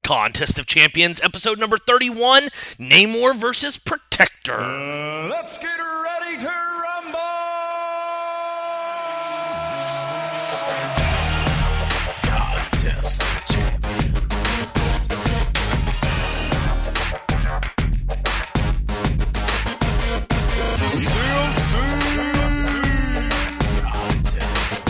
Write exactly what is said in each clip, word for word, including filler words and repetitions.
Contest of Champions, episode number thirty-one, Namor versus Protector. Uh, let's get ready to rumble! Contest of Champions. It's the C O C Contest of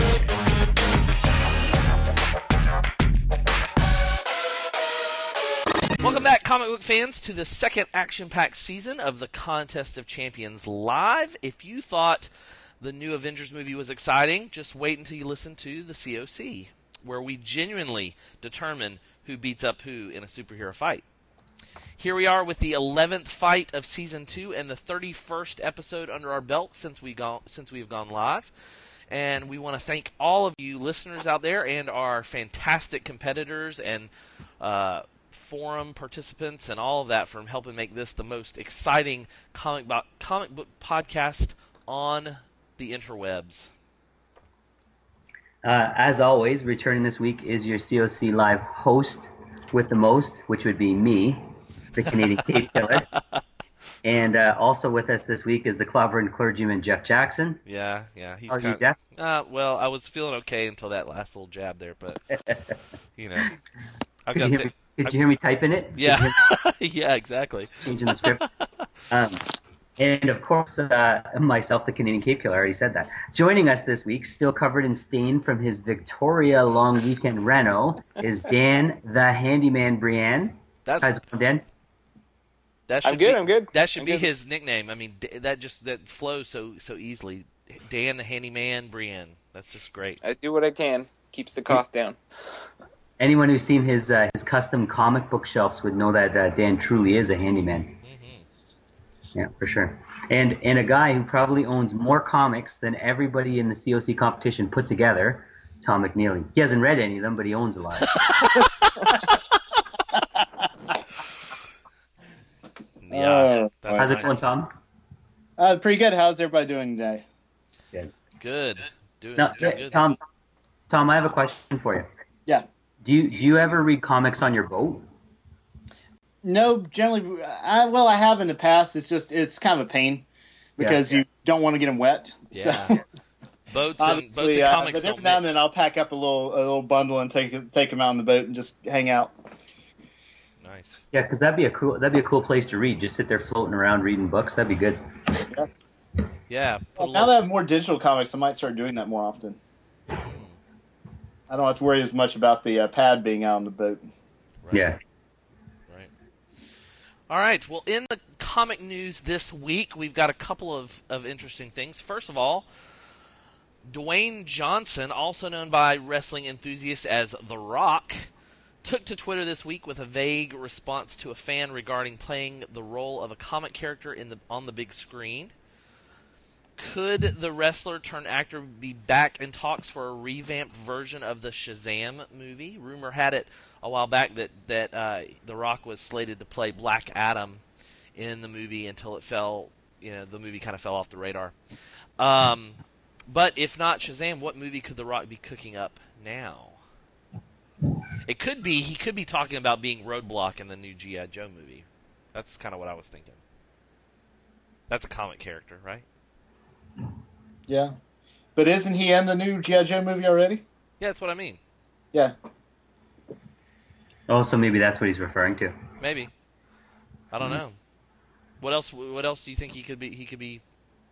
Champions. Welcome back, comic book fans, to the second action-packed season of the Contest of Champions Live. If you thought the new Avengers movie was exciting, just wait until you listen to the C O C, where we genuinely determine who beats up who in a superhero fight. Here we are with the eleventh fight of Season two and the thirty-first episode under our belt since, we gone, since we've gone live. And we want to thank all of you listeners out there and our fantastic competitors and uh, forum participants and all of that for helping make this the most exciting comic, bo- comic book podcast on the interwebs. Uh, as always, returning this week is your C O C Live host with the most, which would be me, the Canadian Cape Killer. And uh, also with us this week is the clobbering clergyman, Jeff Jackson. Yeah, yeah. He's How are kind you, Jeff? Uh, well, I was feeling okay until that last little jab there, but, you know. I've Did got you, hear thi- me, did you hear me typing it? Did you Yeah, hear me yeah, exactly. changing the script. Um, and of course, uh, myself, the Canadian Cape Killer, I already said that. Joining us this week, still covered in stain from his Victoria long weekend reno, is Dan the Handyman Brienne. That's How's it going, Dan? that should I'm good, Be, I'm good. That should I'm be good. his nickname. I mean, d- that just that flows so so easily. Dan the Handyman Brienne. That's just great. I do what I can. Keeps the cost down. Anyone who's seen his uh, his custom comic book shelves would know that uh, Dan truly is a handyman. Mm-hmm. Yeah, for sure. And and a guy who probably owns more comics than everybody in the C O C competition put together, Tom McNeely. He hasn't read any of them, but he owns a lot. Yeah, Oh, that's How's it nice. going, Tom? Uh, pretty good. How's everybody doing today? Good. Good. Doing, Now, doing good. Tom, Tom, I have a question for you. Yeah. Do you do you ever read comics on your boat? No, generally, I, well, I have in the past. It's just, it's kind of a pain because Yeah. you don't want to get them wet. Yeah. So, Boats and boats obviously, and uh, comics but every don't now and mix. then I'll pack up a little a little bundle and take it- take them out on the boat and just hang out. Nice. Yeah, because that'd be a cool that'd be a cool place to read. Just sit there floating around reading books. That'd be good. Yeah. Put Well, a now little- that I have more digital comics, I might start doing that more often. I don't have to worry as much about the uh, pad being out on the boat. right. Yeah. Right. All right. Well, in the comic news this week, we've got a couple of, of interesting things. First of all, Dwayne Johnson, also known by wrestling enthusiasts as The Rock, took to Twitter this week with a vague response to a fan regarding playing the role of a comic character in the on the big screen. Could the wrestler turned actor be back in talks for a revamped version of the Shazam movie? Rumor had it a while back that that uh, The Rock was slated to play Black Adam in the movie until it fell, you know, the movie kind of fell off the radar. Um, but if not Shazam, what movie could The Rock be cooking up now? It could be he could be talking about being Roadblock in the new G I. Joe movie. That's kind of what I was thinking. That's a comic character, right? Yeah. But isn't he in the new G I. Joe movie already? Yeah, that's what I mean. Yeah. Also, maybe that's what he's referring to. Maybe. I don't know. What else? What else do you think he could be? He could be.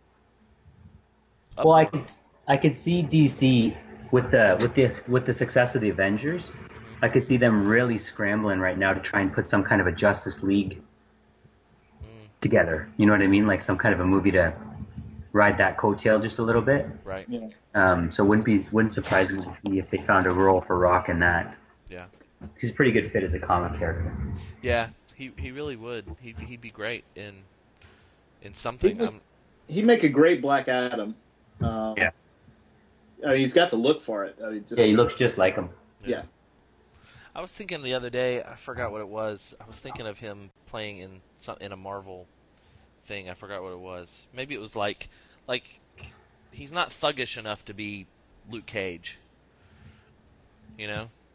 up Well, I for? could s- I could see D C with the with the with the success of the Avengers. I could see them really scrambling right now to try and put some kind of a Justice League together. You know what I mean? Like some kind of a movie to ride that coattail just a little bit. Right. Yeah. Um, so wouldn't be wouldn't surprise me to see if they found a role for Rock in that. Yeah. He's a pretty good fit as a comic character. Yeah. He he really would. He he'd be great in in something. He's a- Um, He'd make a great Black Adam. Um, Yeah. I mean, he's got the look for it. I mean, just, Yeah, he looks just like him. yeah. I was thinking the other day. I forgot what it was. I was thinking of him playing in some in a Marvel thing. I forgot what it was. Maybe it was like like he's not thuggish enough to be Luke Cage. You know.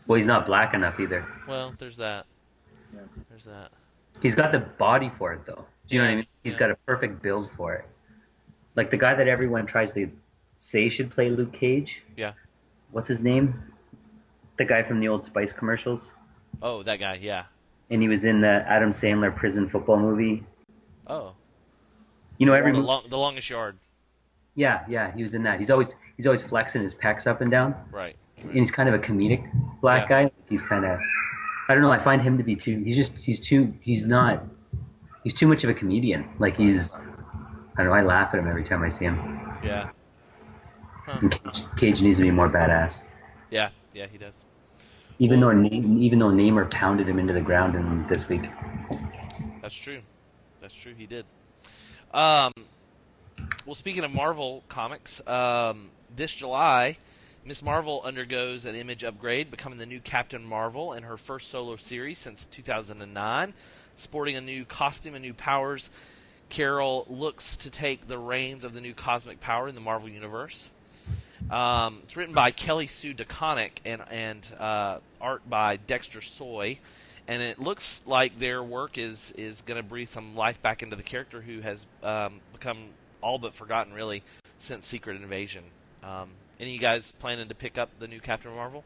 Well, he's not black enough either. Well, there's that. Yeah. There's that. He's got the body for it, though. Do you know what I mean? He's Yeah. got a perfect build for it. Like the guy that everyone tries to say should play Luke Cage. Yeah. What's his name? The guy from the old Spice commercials. Oh, that guy. Yeah. And he was in the Adam Sandler prison football movie. Oh. You know, every The, movie. long, the longest yard. Yeah, yeah, he was in that. He's always he's always flexing his pecs up and down. Right. And he's kind of a comedic black Yeah. guy. He's kind of, I don't know. I find him to be too. He's just he's too. He's not. He's too much of a comedian. Like he's. I don't know. I laugh at him every time I see him. Yeah. And Cage, Cage needs to be more badass. Yeah. Yeah, he does. Even though Na- even though Namor pounded him into the ground in this week. That's true. That's true. He did. Um, well, speaking of Marvel comics, um, this July, Miz Marvel undergoes an image upgrade, becoming the new Captain Marvel in her first solo series since two thousand nine. Sporting a new costume and new powers, Carol looks to take the reins of the new cosmic power in the Marvel Universe. Um, it's written by Kelly Sue DeConnick and, and uh, art by Dexter Soy. And it looks like their work is, is going to breathe some life back into the character who has um, become all but forgotten, really, since Secret Invasion. Um, any of you guys planning to pick up the new Captain Marvel?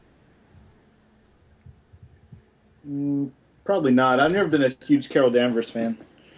Mm, probably not. I've never been a huge Carol Danvers fan.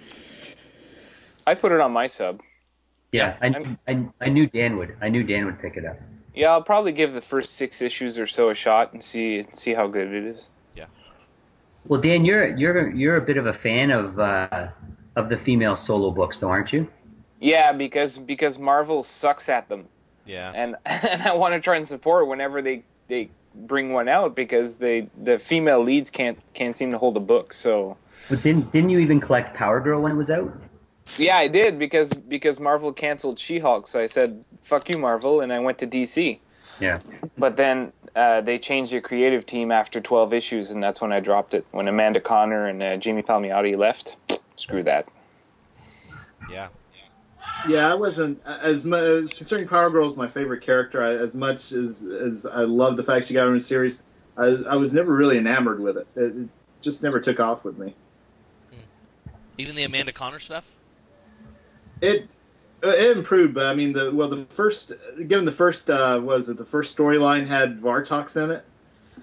I put it on my sub. Yeah, I, I I knew Dan would. I knew Dan would pick it up. Yeah, I'll probably give the first six issues or so a shot and see see how good it is. Yeah. Well, Dan, you're you're you're a bit of a fan of uh, of the female solo books, though, aren't you? Yeah, because because Marvel sucks at them, Yeah. and and I want to try and support whenever they, they bring one out because they the female leads can't can't seem to hold a book. So But didn't didn't you even collect Power Girl when it was out? yeah, I did because because Marvel canceled She-Hulk. So I said fuck you, Marvel, and I went to D C. Yeah. But then uh, they changed the creative team after twelve issues, and that's when I dropped it. When Amanda Connor and uh, Jamie Palmiotti left, screw that. Yeah. Yeah, I wasn't as much concerning Power Girl is my favorite character. I, as much as as I love the fact she got her in a series, I, I was never really enamored with it. it. It just never took off with me. Even the Amanda Connor stuff? It it improved, but I mean the well the first given the first uh, was it the first storyline had Vartox in it.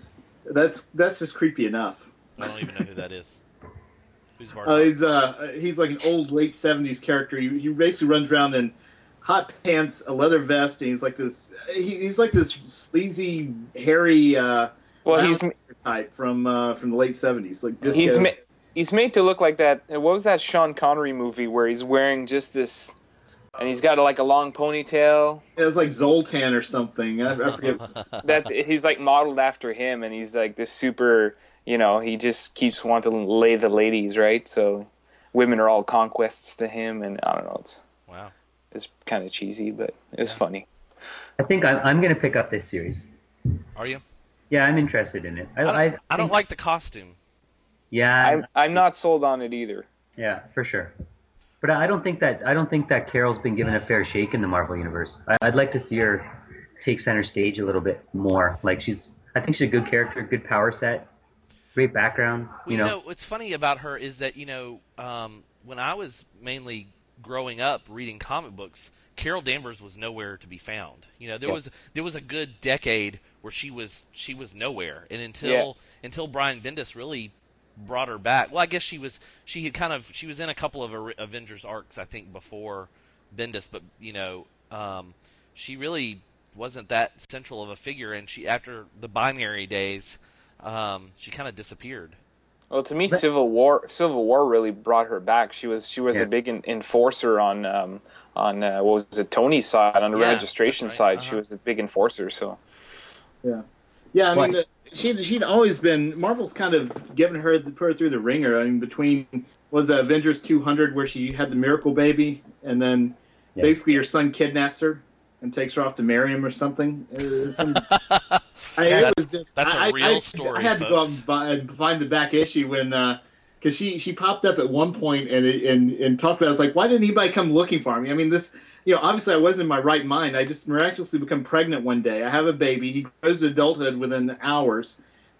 That's that's just creepy enough. I don't even know who that is. Who's Uh, Vartox? he's uh he's like an old late seventies character. He, he basically runs around in hot pants, a leather vest, and he's like this. He, he's like this sleazy, hairy. Uh, Well, he's bouncer type from uh, from the late seventies. Like disco. he's ma- he's made to look like that. What was that Sean Connery movie where he's wearing just this, and he's got like a long ponytail? It's like Zoltan or something. I, I forget. That's he's like modeled after him, and he's like this super. You know, he just keeps wanting to lay the ladies, right? So women are all conquests to him, and I don't know. It's Wow. it's kind of cheesy, but it was funny. I think I'm I'm gonna pick up this series. Are you? Yeah, I'm interested in it. I I don't, I, I don't think- like the costume. Yeah, I'm I'm not sold on it either. yeah, for sure. But I don't think that I don't think that Carol's been given a fair shake in the Marvel universe. I, I'd like to see her take center stage a little bit more. Like she's, I think she's a good character, good power set, great background. Well, You you know, know, what's funny about her is that, you know, um, when I was mainly growing up reading comic books, Carol Danvers was nowhere to be found. You know, there Yeah. was there was a good decade where she was she was nowhere, and until Yeah. until Brian Bendis really brought her back. Well, I guess she was she had kind of she was in a couple of Ar- Avengers arcs, I think, before Bendis, but you know, um, she really wasn't that central of a figure, and she after the Binary days, um, she kind of disappeared. Well, to me, Civil War Civil War really brought her back. She was she was Yeah. a big en- enforcer on um, on uh, what was it Tony's side on the Yeah, registration that's right. side. She Uh-huh. was a big enforcer. So Yeah, yeah. I mean, What? the, she she'd always been Marvel's kind of given her put her through the ringer. I mean, between was it Avengers two hundred where she had the miracle baby, and then Yeah. basically her son kidnaps her and takes her off to marry him or something. Uh, some, I, it That's- was just, that's a I- I- real I, story, I had to go out folks. and buy- and find the back issue when. Because she, she popped up at one point and it- and and talked about it. I was like, why didn't anybody come looking for me? I mean, this, you know, obviously I was in my right mind. I just miraculously become pregnant one day. I have a baby. He grows to adulthood within hours,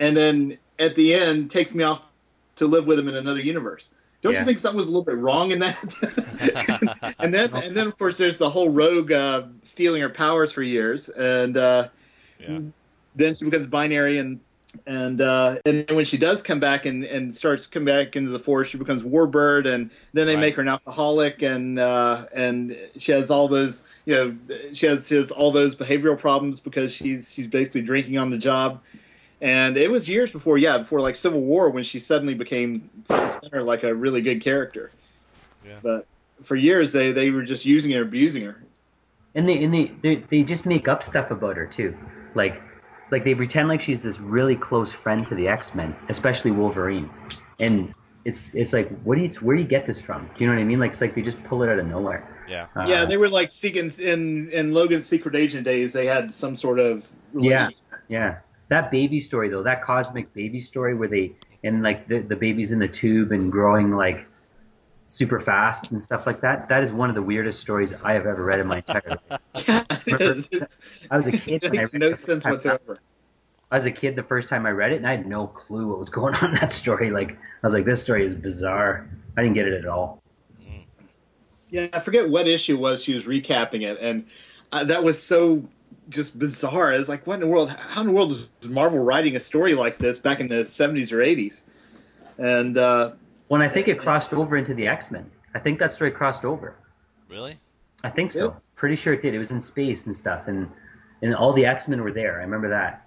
and then at the end takes me off to live with him in another universe. Don't Yeah. you think something was a little bit wrong in that? and then, and then of course, there's the whole Rogue uh, stealing her powers for years, and uh, Yeah. then she becomes binary, and and uh, and when she does come back and, and starts come back into the Force, she becomes Warbird, and then they Right. make her an alcoholic, and uh, and she has all those, you know, she has she has all those behavioral problems because she's she's basically drinking on the job. And it was years before, yeah, before like Civil War, when she suddenly became front and center, like a really good character. Yeah. But for years, they, they were just using her, abusing her. And they and they, they they just make up stuff about her too, like like they pretend like she's this really close friend to the X-Men, especially Wolverine, and it's it's like what do you where do you get this from? Do you know what I mean? Like it's like they just pull it out of nowhere. Yeah. Uh, Yeah, they were like seeking in in Logan's Secret Agent days. They had some sort of Yeah. relationship. Yeah, that baby story though, that cosmic baby story where they and like the the baby's in the tube and growing like super fast and stuff like that. That is one of the weirdest stories I have ever read in my entire life. It's- it's- I was a kid it when I makes read no it the sense first time. whatsoever. I was a kid the first time I read it, and I had no clue what was going on in that story. Like, I was like, this story is bizarre. I didn't get it at all. Yeah, I forget what issue it was she was recapping it, and uh, that was so just bizarre. It's like, what in the world? How in the world is Marvel writing a story like this back in the seventies or eighties? And uh, When I think it crossed over into the X-Men. I think that story crossed over. Really? I think so. Yeah. Pretty sure it did. It was in space and stuff, and and all the X-Men were there. I remember that.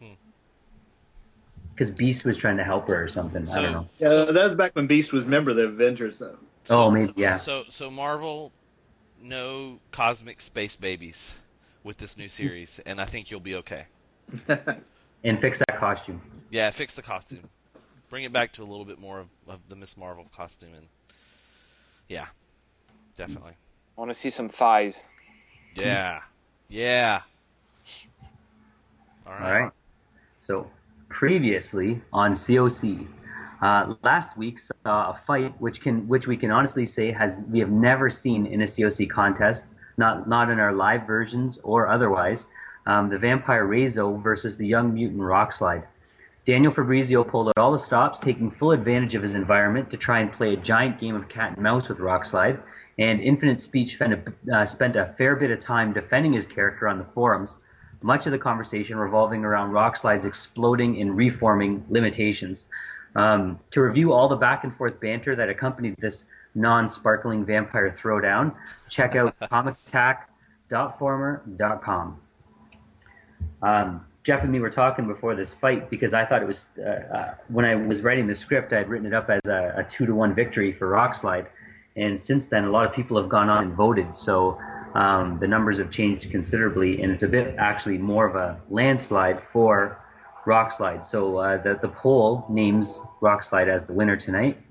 Because Beast was trying to help her or something. I don't know. yeah, that was back when Beast was a member of the Avengers, though. Oh, maybe, yeah. So so Marvel, no cosmic space babies with this new series, and I think you'll be okay. And fix that costume. Yeah, fix the costume, bring it back to a little bit more of, of the Miss Marvel costume, and yeah, definitely. I want to see some thighs. Yeah, yeah. All right. All right. So, previously on C O C, uh, last week saw a fight which can, which we can honestly say has we have never seen in a C O C contest, not not in our live versions or otherwise. Um, the Vampire Rezo versus the Young Mutant Rockslide. Daniel Fabrizio pulled out all the stops, taking full advantage of his environment to try and play a giant game of cat and mouse with Rockslide. And Infinite Speech spent a, uh, spent a fair bit of time defending his character on the forums. Much of the conversation revolving around Rockslide's exploding and reforming limitations. Um, to review all the back and forth banter that accompanied this non-sparkling vampire throwdown, check out comic attack dot former dot com. Um, Jeff and me were talking before this fight because I thought it was, uh, uh, when I was writing the script, I had written it up as a, a two to one victory for Rockslide. And since then, a lot of people have gone on and voted. So um, the numbers have changed considerably, and it's a bit actually more of a landslide for Rockslide. So uh, the, the poll names Rockslide as the winner tonight.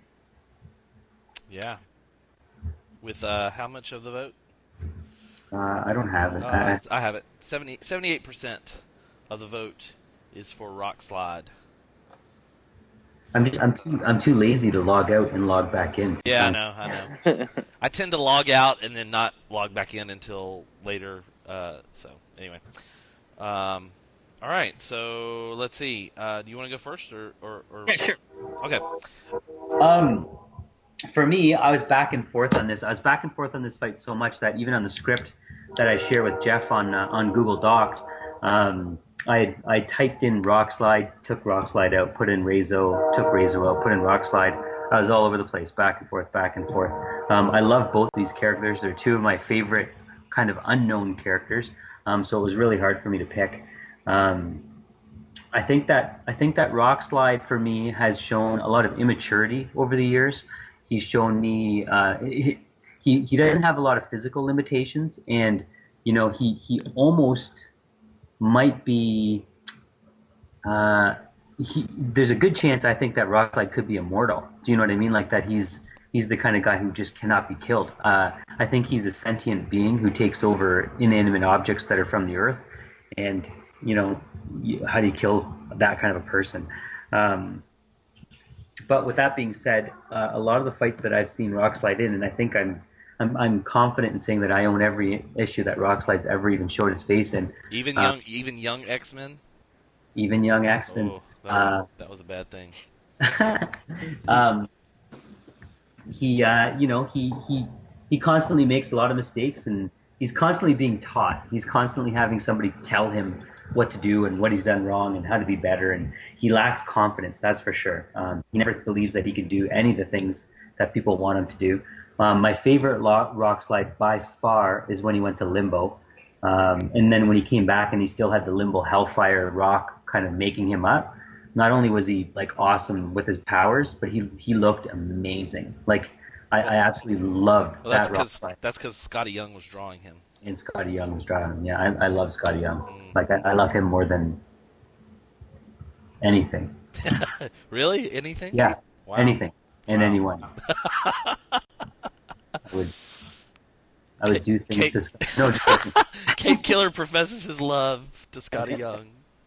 Yeah. With uh, how much of the vote? Uh, I don't have it. Uh, I, I have it. seventy, seventy-eight percent of the vote is for Rockslide. I'm just I'm too I'm too lazy to log out and log back in. Yeah, I know, I know. I tend to log out and then not log back in until later. Uh, so anyway, um, all right. So let's see. Uh, do you want to go first, or, or, or... Yeah, sure. Okay. Um, for me, I was back and forth on this. I was back and forth on this fight so much that even on the script that I share with Jeff on uh, on Google Docs, um, I I typed in Rockslide, took Rockslide out, put in Rezo, took Rezo out, put in Rockslide. I was all over the place, back and forth, back and forth. Um, I love both these characters. They're two of my favorite kind of unknown characters. Um, so it was really hard for me to pick. Um, I think that I think that Rockslide for me has shown a lot of immaturity over the years. He's shown me uh, he, he he doesn't have a lot of physical limitations, and you know he he almost might be. Uh, he, there's a good chance I think that Rockslide could be immortal. Do you know what I mean? Like that he's he's the kind of guy who just cannot be killed. Uh, I think he's a sentient being who takes over inanimate objects that are from the earth, and you know you, how do you kill that kind of a person? Um, But with that being said, uh, a lot of the fights that I've seen Rockslide in, and I think I'm, I'm I'm confident in saying that I own every issue that Rockslide's ever even showed his face in. Even Uh, young, even young X-Men. Even Young X-Men. Oh. that was, Uh, that was a bad thing. um, he, uh, you know, he he he constantly makes a lot of mistakes, and he's constantly being taught. He's constantly having somebody tell him what to do and what he's done wrong and how to be better. And he lacks confidence, that's for sure. Um, he never believes that he can do any of the things that people want him to do. Um, my favorite lo- rock slide by far is when he went to Limbo. Um, and then when he came back and he still had the Limbo Hellfire rock kind of making him up, not only was he like awesome with his powers, but he he looked amazing. Like I, I absolutely loved Well, that's that rock because slide. that's because Scotty Young was drawing him. And Scotty Young was driving him. Yeah, I, I love Scotty Young. Like I, I love him more than anything. Really? Anything? Yeah, Wow. anything and Wow. anyone. I would I would do things Kate- to Scotty. No, just joking. Cape Killer professes his love to Scotty Young.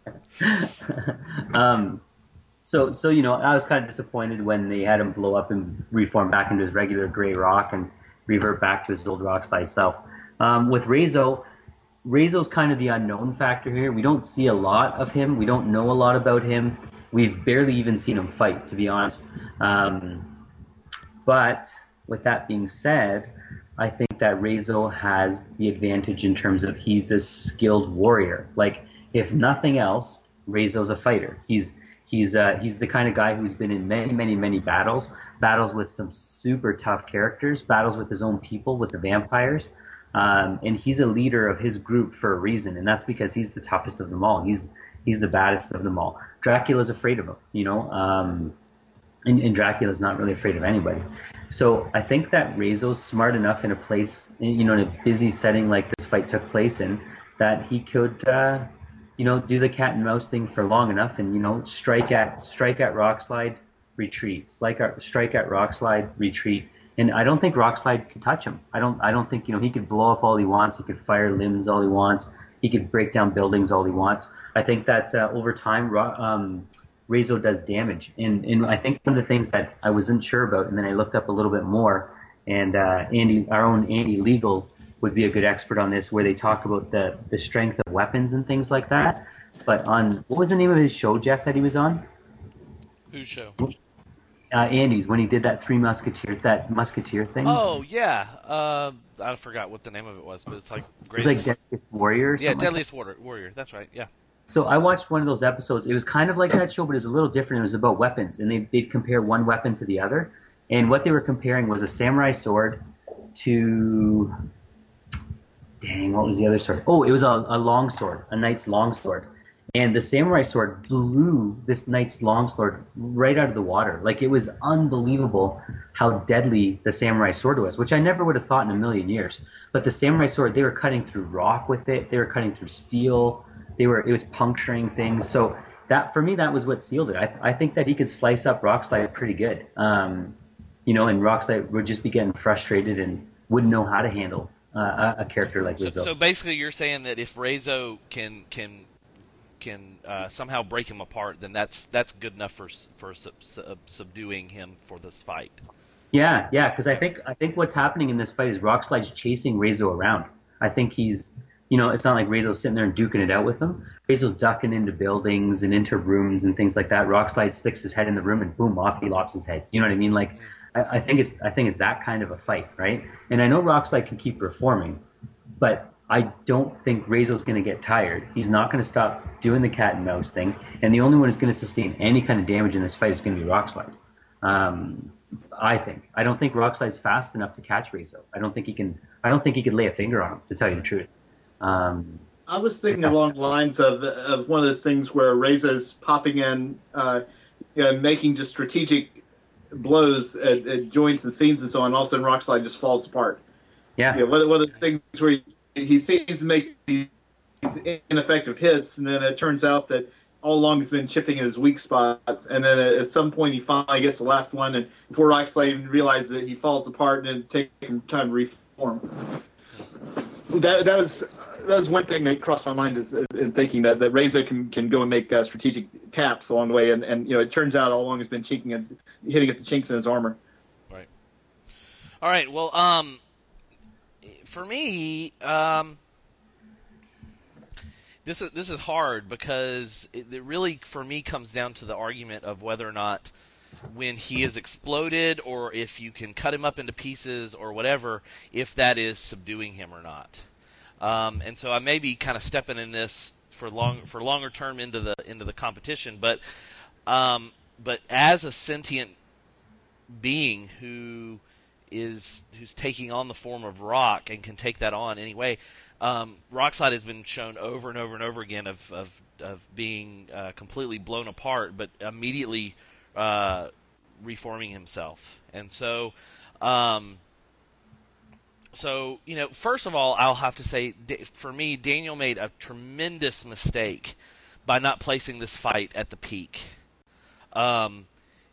um, so so you know, I was kind of disappointed when they had him blow up and reform back into his regular gray rock and revert back to his old rock slide self. Um, with Rezo, Rezo's kind of the unknown factor here. We don't see a lot of him. We don't know a lot about him. We've barely even seen him fight, to be honest. Um, but with that being said, I think that Rezo has the advantage in terms of he's a skilled warrior. Like, if nothing else, Rezo's a fighter. He's he's uh, he's the kind of guy who's been in many, many, many battles, battles with some super tough characters, battles with his own people, with the vampires. Um, and he's a leader of his group for a reason, and that's because he's the toughest of them all. He's he's the baddest of them all. Dracula's afraid of him, you know, um, and, and Dracula's not really afraid of anybody. So I think that Rezo's smart enough in a place, you know, in a busy setting like this fight took place in, that he could, uh, you know, do the cat and mouse thing for long enough, and you know, strike at strike at Rockslide, retreat, strike at strike at Rockslide, retreat. And I don't think Rockslide could touch him. I don't. I don't think you know he could blow up all he wants. He could fire limbs all he wants. He could break down buildings all he wants. I think that uh, over time, Ro- um, Rezo does damage. And and I think one of the things that I wasn't sure about, and then I looked up a little bit more. And uh, Andy, our own Andy Legal, would be a good expert on this, where they talk about the the strength of weapons and things like that. But on what was the name of his show, Jeff, that he was on? Whose show? Uh, Andy's, when he did that Three Musketeers, that Musketeer thing. Oh yeah, uh, I forgot what the name of it was, but it's like It was greatest. like Deadliest Warrior. Or yeah, something like that. Deadliest Warrior. Warrior. That's right. Yeah. So I watched one of those episodes. It was kind of like that show, but it was a little different. It was about weapons, and they, they'd compare one weapon to the other. And what they were comparing was a samurai sword to... Dang, what was the other sword? Oh, it was a, a long sword, a knight's long sword. And the samurai sword blew this knight's longsword right out of the water. Like, it was unbelievable how deadly the samurai sword was, which I never would have thought in a million years. But the samurai sword, they were cutting through rock with it. They were cutting through steel. They were, it was puncturing things. So that, for me, that was what sealed it. I, I think that he could slice up Rockslide pretty good. Um, you know, and Rockslide would just be getting frustrated and wouldn't know how to handle uh, a, a character like So, Rizzo. so basically, you're saying that if Rezo can can can uh, somehow break him apart, then that's that's good enough for for sub, sub, subduing him for this fight. Yeah, yeah, because I think I think what's happening in this fight is Rockslide's chasing Rezo around. I think he's, you know, it's not like Rezo's sitting there and duking it out with him. Rezo's ducking into buildings and into rooms and things like that. Rockslide sticks his head in the room and boom, off he lops his head. You know what I mean? Like, I, I think it's I think it's that kind of a fight, right? And I know Rockslide can keep reforming, but I don't think Rezo's going to get tired. He's not going to stop doing the cat and mouse thing, and the only one who's going to sustain any kind of damage in this fight is going to be Rockslide. Um, I think. I don't think Rockslide's fast enough to catch Rezo. I don't think he can. I don't think he could lay a finger on him, to tell you the truth. Um, I was thinking along the lines of of one of those things where Reza's popping in, uh, you know, making just strategic blows at, at joints and seams and so on. All of a sudden, Rockslide just falls apart. yeah, You know, one, one of those things where he, he seems to make these ineffective hits, and then it turns out that all along he's been chipping at his weak spots, and then at some point he finally gets the last one, and before Rockslide even realizes it, he falls apart, and it takes him time to reform. That that was that was one thing that crossed my mind is, is in thinking that that Rezo can can go and make uh, strategic taps along the way, and, and you know it turns out all along he's been chinking and hitting at the chinks in his armor. Right. All right. Well, um, for me, um, this is this is hard because it, it really, for me, comes down to the argument of whether or not when he is exploded, or if you can cut him up into pieces or whatever, if that is subduing him or not. Um, and so I may be kind of stepping in this for long for longer term into the into the competition, but um, but as a sentient being who is who's taking on the form of rock and can take that on anyway, um, Rockslide has been shown over and over and over again of of, of being uh, completely blown apart, but immediately Uh, reforming himself. And so, um, so you know, first of all, I'll have to say, for me, Daniel made a tremendous mistake by not placing this fight at the peak. Um,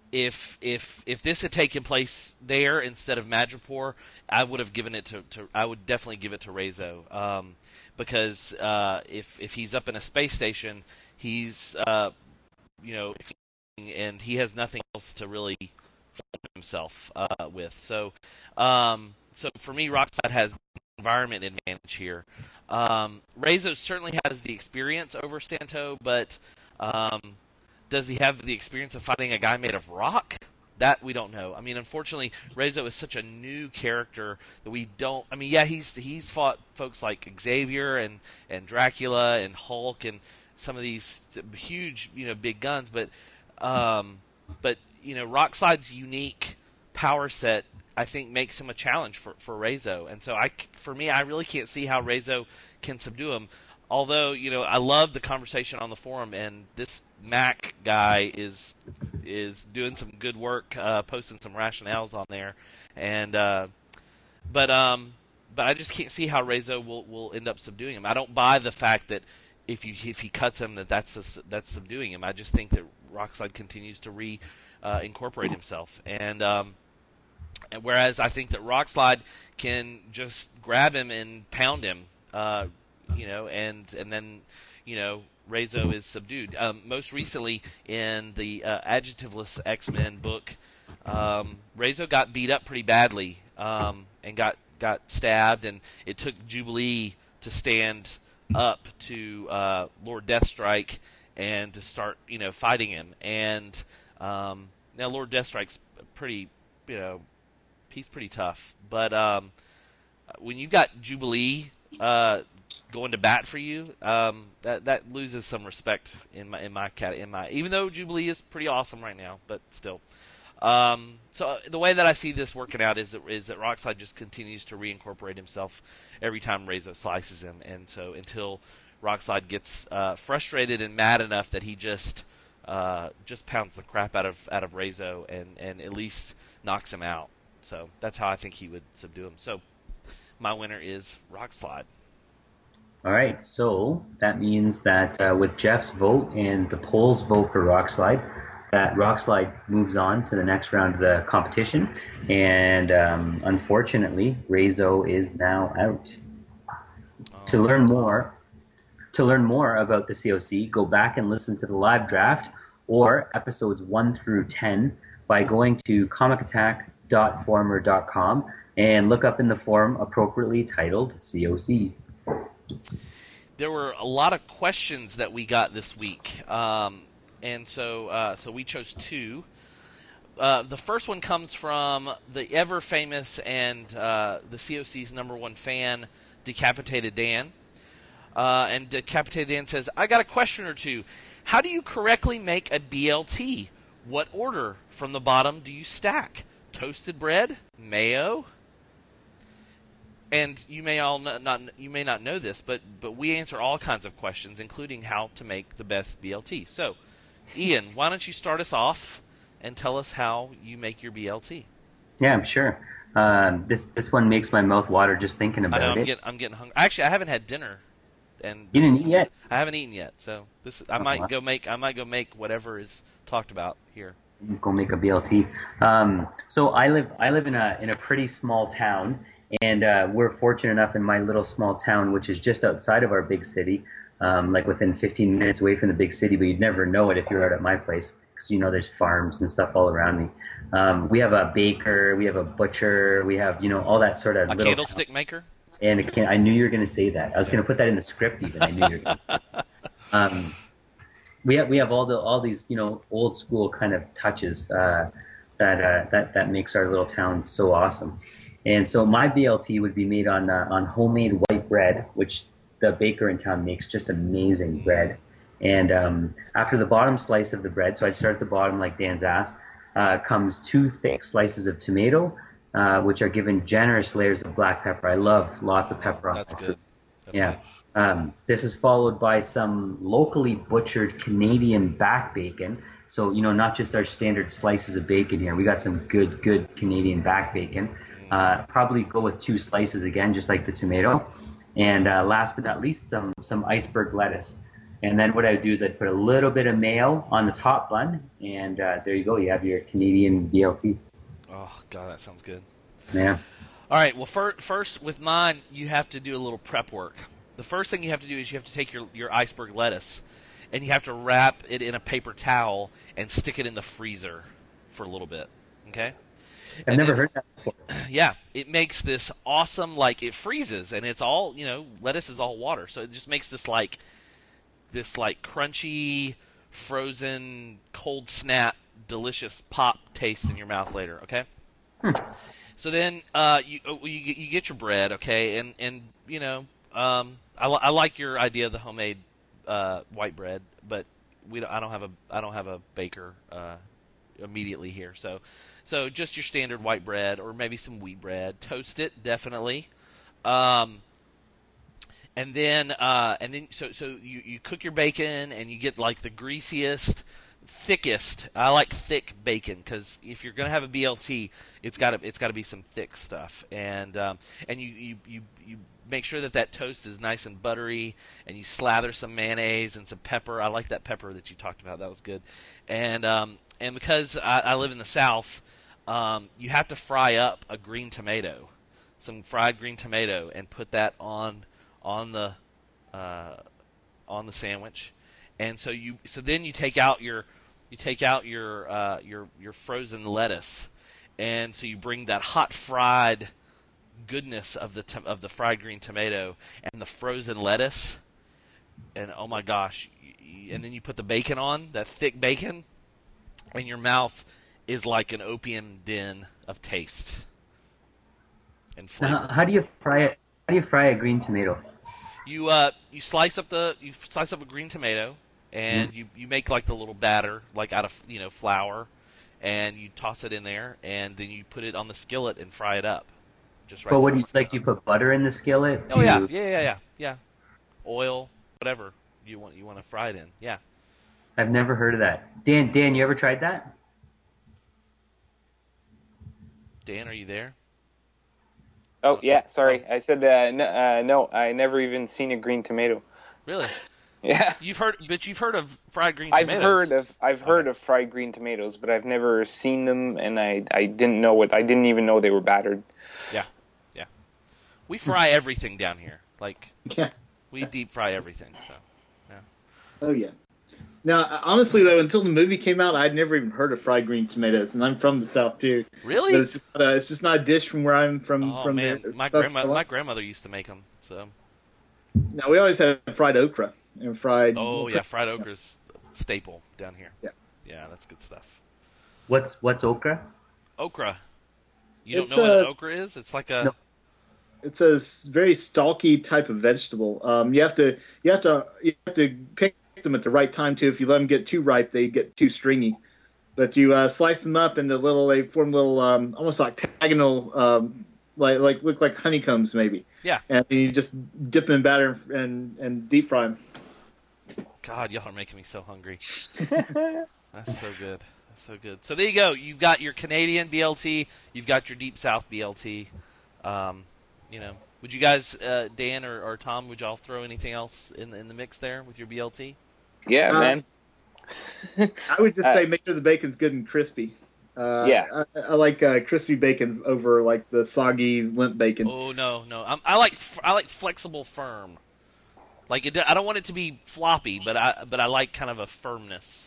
if if if this had taken place there instead of Madripoor, I would have given it to, to I would definitely give it to Rezo, um, because uh, if if he's up in a space station, he's uh, you know. and he has nothing else to really form himself uh, with. So, um, so for me, Rockslide has the environment advantage here. Um, Rezo certainly has the experience over Santo, but um, does he have the experience of fighting a guy made of rock? That we don't know. I mean, unfortunately, Rezo is such a new character that we don't. I mean, yeah, he's he's fought folks like Xavier and, and Dracula and Hulk and some of these huge, you know, big guns, but Um, but, you know, Rockslide's unique power set, I think, makes him a challenge for, for Rezo. And so, I, for me, I really can't see how Rezo can subdue him. Although, you know, I love the conversation on the forum, and this Mac guy is is doing some good work, uh, posting some rationales on there. And uh, but um, but I just can't see how Rezo will, will end up subduing him. I don't buy the fact that if you if he cuts him, that that's a, that's subduing him. I just think that Rockslide continues to re uh, incorporate himself, and, um, and whereas I think that Rockslide can just grab him and pound him, uh, you know, and and then you know Rezo is subdued. Um, most recently in the uh, Adjectiveless X-Men book, um, Rezo got beat up pretty badly um, and got got stabbed, and it took Jubilee to stand up to uh, Lord Deathstrike and to start, you know, fighting him. And um, now Lord Deathstrike's pretty, you know, he's pretty tough. But um, when you've got Jubilee uh, going to bat for you, um, that that loses some respect in my in my cat in my. Even though Jubilee is pretty awesome right now, but still. Um, so the way that I see this working out is that is that Rockslide just continues to reincorporate himself every time Rezo slices him, and so until Rockslide gets uh, frustrated and mad enough that he just uh, just pounds the crap out of out of Rezo and, and at least knocks him out. So that's how I think he would subdue him. So my winner is Rockslide. All right, so that means that uh, with Jeff's vote and the polls vote for Rockslide, that Rockslide moves on to the next round of the competition, and um, unfortunately, Rezo is now out. Oh. To learn more. To learn more about the C O C, go back and listen to the live draft or episodes one through ten by going to comic attack dot forumer dot com and look up in the forum appropriately titled C O C. There were a lot of questions that we got this week, um, and so uh, so we chose two. Uh, the first one comes from the ever famous and uh, the C O C's number one fan, Decapitated Dan. Uh, and Decapitated Dan says, I got a question or two. How do you correctly make a B L T? What order from the bottom do you stack? Toasted bread? Mayo? And you may all not, not you may not know this, but but we answer all kinds of questions, including how to make the best B L T. So, Ian, why don't you start us off and tell us how you make your B L T? Yeah, I'm sure. Um, this this one makes my mouth water just thinking about I know, I'm it. Getting, I'm getting hungry. Actually, I haven't had dinner, and you didn't eat yet. I haven't eaten yet, so this I Oh, might wow. go make I might go make whatever is talked about here. Go make a B L T. Um, so I live I live in a in a pretty small town, and uh, we're fortunate enough in my little small town, which is just outside of our big city, um, like within fifteen minutes away from the big city. But you'd never know it if you were out at my place, because you know there's farms and stuff all around me. Um, we have a baker, we have a butcher, we have you know all that sort of A little candlestick maker? And I, can't, I knew you were going to say that. I was going to put that in the script even. I knew you were going to say that. Um, we have we have all the all these you know old school kind of touches uh, that uh, that that makes our little town so awesome. And so my B L T would be made on uh, on homemade white bread, which the baker in town makes just amazing bread. And um, after the bottom slice of the bread, so I'd start at the bottom like Dan's asked, uh, comes two thick slices of tomato, uh, which are given generous layers of black pepper. I love lots of pepper on That's my good. food. That's Yeah. good. Um, this is followed by some locally butchered Canadian back bacon. So, you know, not just our standard slices of bacon here. We got some good, good Canadian back bacon. Uh, probably go with two slices again, just like the tomato. And uh, last but not least, some some iceberg lettuce. And then what I would do is I'd put a little bit of mayo on the top bun, and uh, there you go. You have your Canadian B L T. Oh, God, that sounds good. Yeah. All right, well, fir- first with mine, you have to do a little prep work. The first thing you have to do is you have to take your, your iceberg lettuce, and you have to wrap it in a paper towel and stick it in the freezer for a little bit, okay? I've And never then- heard that before. Yeah, it makes this awesome, like, it freezes, and it's all, you know, lettuce is all water, so it just makes this, like, this, like, crunchy, frozen, cold snap, delicious pop taste in your mouth later, okay? So then uh, you, you you get your bread, okay, and, and you know, um, I, li- I like your idea of the homemade uh, white bread, but we don't, I don't have a I don't have a baker uh, immediately here, so so just your standard white bread or maybe some wheat bread. Toast it definitely, um, and then uh, and then so so you, you cook your bacon and you get like the greasiest, thickest. I like thick bacon because if you're gonna have a B L T, it's got to it's got to be some thick stuff, and um, and you, you you you make sure that that toast is nice and buttery, and you slather some mayonnaise and some pepper. I like that pepper that you talked about; that was good. And um, and because I, I live in the South, um, you have to fry up a green tomato, some fried green tomato, and put that on on the uh, on the sandwich. And so you, so then you take out your, you take out your, uh, your, your frozen lettuce, and so you bring that hot fried goodness of the to- of the fried green tomato and the frozen lettuce, and oh my gosh, y- and then you put the bacon on, that thick bacon, and your mouth is like an opium den of taste and flavor. Now, how do you fry it? How do you fry a green tomato? You uh you slice up the you slice up a green tomato, and you, you make like the little batter like out of you know flour, and you toss it in there, and then you put it on the skillet and fry it up. Just right. But what there. do you like? Do you put butter in the skillet? Oh Do yeah, you- yeah, yeah, yeah, yeah. Oil, whatever you want you want to fry it in. Yeah. I've never heard of that. Dan, Dan, you ever tried that? Dan, are you there? Oh yeah, sorry. I said uh, n- uh, no. I never even seen a green tomato. Really? Yeah, You've heard, but you've heard of fried green I've tomatoes. heard of I've heard of fried green tomatoes, but I've never seen them, and I I didn't know what I didn't even know they were battered. Yeah, yeah. We fry everything down here. Like Yeah. we deep fry everything. So. Oh yeah. Now, honestly though, until the movie came out, I'd never even heard of fried green tomatoes, and I'm from the South too. Really? But it's just not a, it's just not a dish from where I'm from. Oh from man, there. my South grandma, my Carolina. grandmother used to make them. So. No, we always had fried okra and fried. Oh yeah, fried okra's staple down here. Yeah. Yeah, that's good stuff. What's what's okra? Okra. You don't It's know what a- an okra is? It's like a No. It's a s- very stalky type of vegetable. Um, you have to you have to you have to pick them at the right time too. If you let them get too ripe, they get too stringy. But you uh, slice them up into little, they form little, um, almost octagonal, um, like like look like honeycombs maybe. Yeah. And then you just dip them in batter and and deep fry them. God, y'all are making me so hungry. That's so good. That's so good. So there you go. You've got your Canadian B L T. You've got your Deep South B L T. Um, you know, would you guys, uh, Dan or, or Tom, would y'all throw anything else in in the mix there with your B L T? Yeah, Uh, man. I would just Uh, say make sure the bacon's good and crispy. Uh, Yeah. I, I like uh, crispy bacon over like the soggy limp bacon. Oh no, no. I'm, I like I like flexible, firm. Like it, I don't want it to be floppy, but I but I like kind of a firmness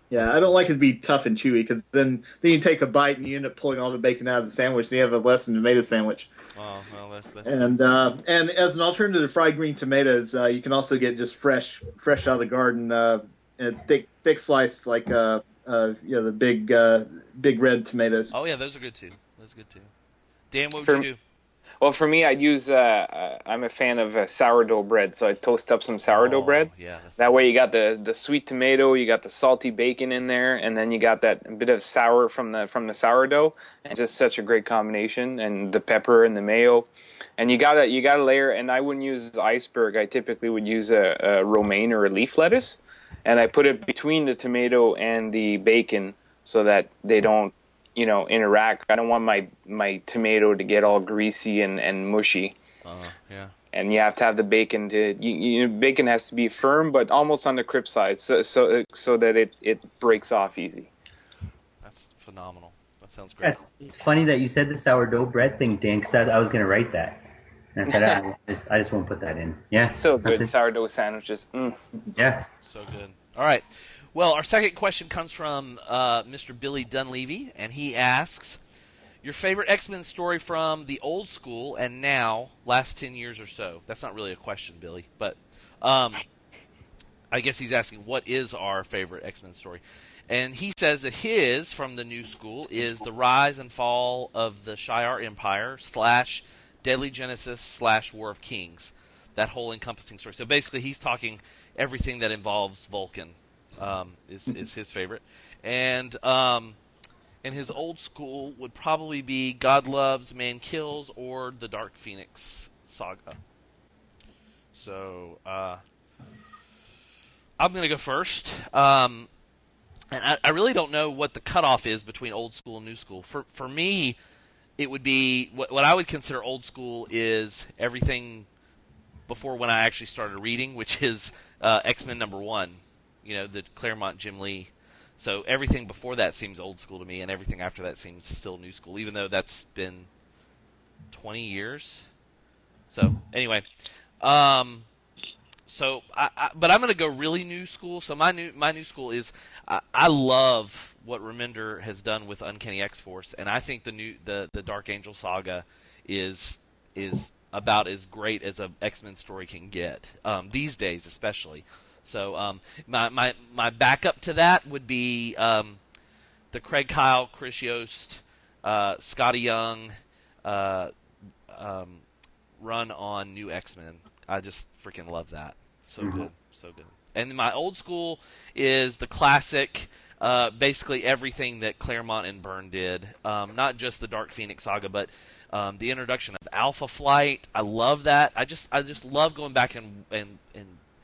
Yeah, I don't like it to be tough and chewy because then then you take a bite and you end up pulling all the bacon out of the sandwich and you have a less than tomato sandwich. Oh, well, that's, that's And uh, and as an alternative to fried green tomatoes, uh, you can also get just fresh fresh out of the garden, uh, and thick thick sliced like uh, uh, you know the big uh, big red tomatoes. Oh yeah, those are good too. Those are good too. Dan, what would For- you do? Well, for me, I'd use. Uh, uh, I'm a fan of uh, sourdough bread, so I toast up some sourdough Oh, bread. Yeah, that's That way, you got the, the sweet tomato, you got the salty bacon in there, and then you got that bit of sour from the from the sourdough. And it's just such a great combination, and the pepper and the mayo, and you gotta you gotta layer. And I wouldn't use iceberg. I typically would use a, a romaine or a leaf lettuce, and I put it between the tomato and the bacon so that they don't, you know, interact. I don't want my my tomato to get all greasy and, and mushy. Uh, yeah. And you have to have the bacon to you, you bacon has to be firm but almost on the crisp side, so so so that it, it breaks off easy. That's phenomenal. That sounds great. It's, it's funny that you said the sourdough bread thing, Dan, because I, I was going to write that. And I thought I, just, I just won't put that in. Yeah. So good, that's it. sourdough sandwiches. Mm. Yeah. So good. All right. Well, our second question comes from uh, Mister Billy Dunleavy, and he asks, your favorite X-Men story from the old school and now, last ten years or so. That's not really a question, Billy, but um, I guess he's asking, what is our favorite X-Men story? And he says that his, from the new school, is the rise and fall of the Shi'ar Empire slash Deadly Genesis slash War of Kings. That whole encompassing story. So basically, he's talking everything that involves Vulcan. Um, is is his favorite, and um, and his old school would probably be God Loves, Man Kills, or the Dark Phoenix saga. So uh, I'm gonna go first, um, and I, I really don't know what the cutoff is between old school and new school. For for me, it would be what what I would consider old school is everything before when I actually started reading, which is uh, X-Men number one. You know, the Claremont Jim Lee. So everything before that seems old school to me, and everything after that seems still new school, even though that's been twenty years. So anyway, um, so I, I but I'm going to go really new school. So my new my new school is I, I love what Remender has done with Uncanny X-Force, and I think the new the, the Dark Angel saga is is about as great as a X-Men story can get um, these days, especially. So um, my, my my backup to that would be um, the Craig Kyle, Chris Yost, uh, Scotty Young uh, um, run on New X-Men. I just freaking love that. So mm-hmm. good, so good. And my old school is the classic, uh, basically everything that Claremont and Byrne did. Um, not just the Dark Phoenix saga, but um, the introduction of Alpha Flight. I love that. I just I just love going back and and, and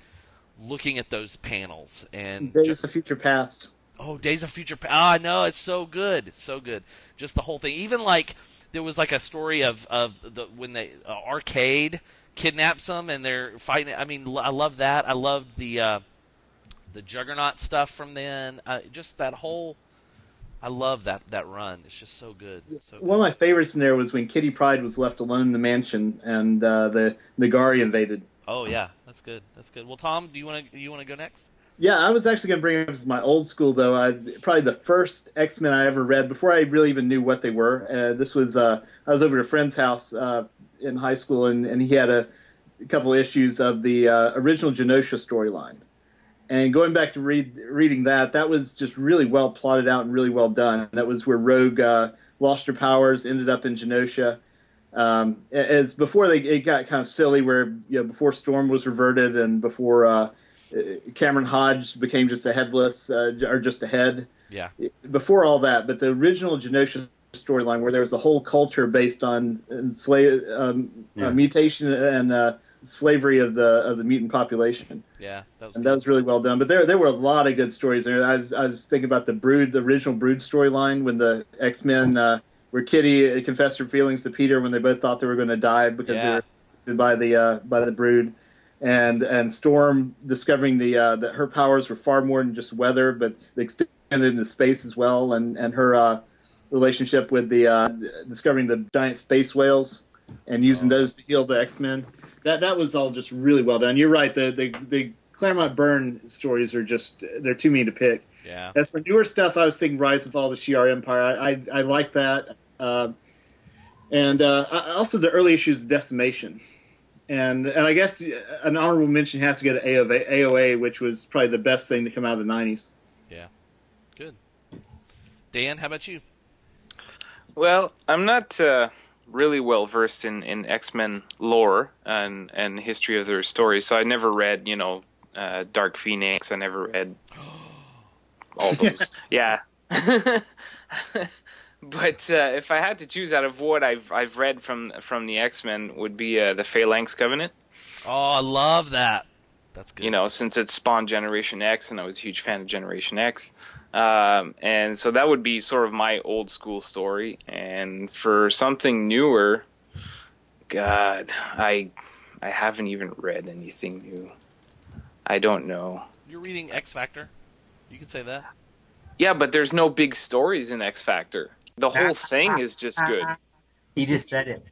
looking at those panels and Days just, of Future Past. Oh, Days of Future Past. Ah, no, it's so good, so good. Just the whole thing. Even like there was like a story of of the when they uh, Arcade kidnaps them and they're fighting. I mean, I love that. I love the uh, the Juggernaut stuff from then. Uh, just that whole. I love that that run. It's just so good. So One of my favorites in there was when Kitty Pryde was left alone in the mansion and uh, the Nagari invaded. Oh yeah, that's good. That's good. Well, Tom, do you want to you want to go next? Yeah, I was actually going to bring up as my old school though. I probably the first X-Men I ever read before I really even knew what they were. Uh, this was uh, I was over at a friend's house uh, in high school, and, and he had a, a couple issues of the uh, original Genosha storyline. And going back to read reading that, that was just really well plotted out and really well done. That was where Rogue uh, lost her powers, ended up in Genosha. Um, as before they it got kind of silly where you know before Storm was reverted and before uh, Cameron Hodge became just a headless uh, or just a head. Yeah. Before all that, but the original Genosha storyline where there was a whole culture based on slave um, yeah. uh, mutation and uh, slavery of the of the mutant population. Yeah, that was and good. that was really well done. But there there were a lot of good stories there. I was I was thinking about the Brood, the original Brood storyline when the X-Men. Uh, Where Kitty confessed her feelings to Peter when they both thought they were going to die because yeah. they were by the uh, by the Brood, and and Storm discovering the uh, that her powers were far more than just weather, but they extended into space as well, and and her uh, relationship with the uh, discovering the giant space whales and using oh. those to heal the X-Men. That that was all just really well done. You're right. The the the Claremont Byrne stories are just they're too mean to pick. Yeah. As for newer stuff, I was thinking Rise and Fall of the Shi'ar Empire. I I, I like that, uh, and uh, I- also the early issues of Decimation, and and I guess an honorable mention has to go to A O A, A O A, which was probably the best thing to come out of the nineties. Yeah. Good. Dan, how about you? Well, I'm not uh, really well versed in, in X-Men lore and and history of their stories, so I never read, you know, uh, Dark Phoenix. I never read all those. Yeah. But uh, if I had to choose out of what I've I've read from from the X-Men, would be uh, the Phalanx Covenant. Oh, I love that. That's good. You know, since it spawned Generation X, and I was a huge fan of Generation X. Um, and so that would be sort of my old school story. And for something newer, God, I I haven't even read anything new. I don't know. You're reading X Factor. You can say that. Yeah, but there's no big stories in X Factor. The whole thing is just good. He just said it.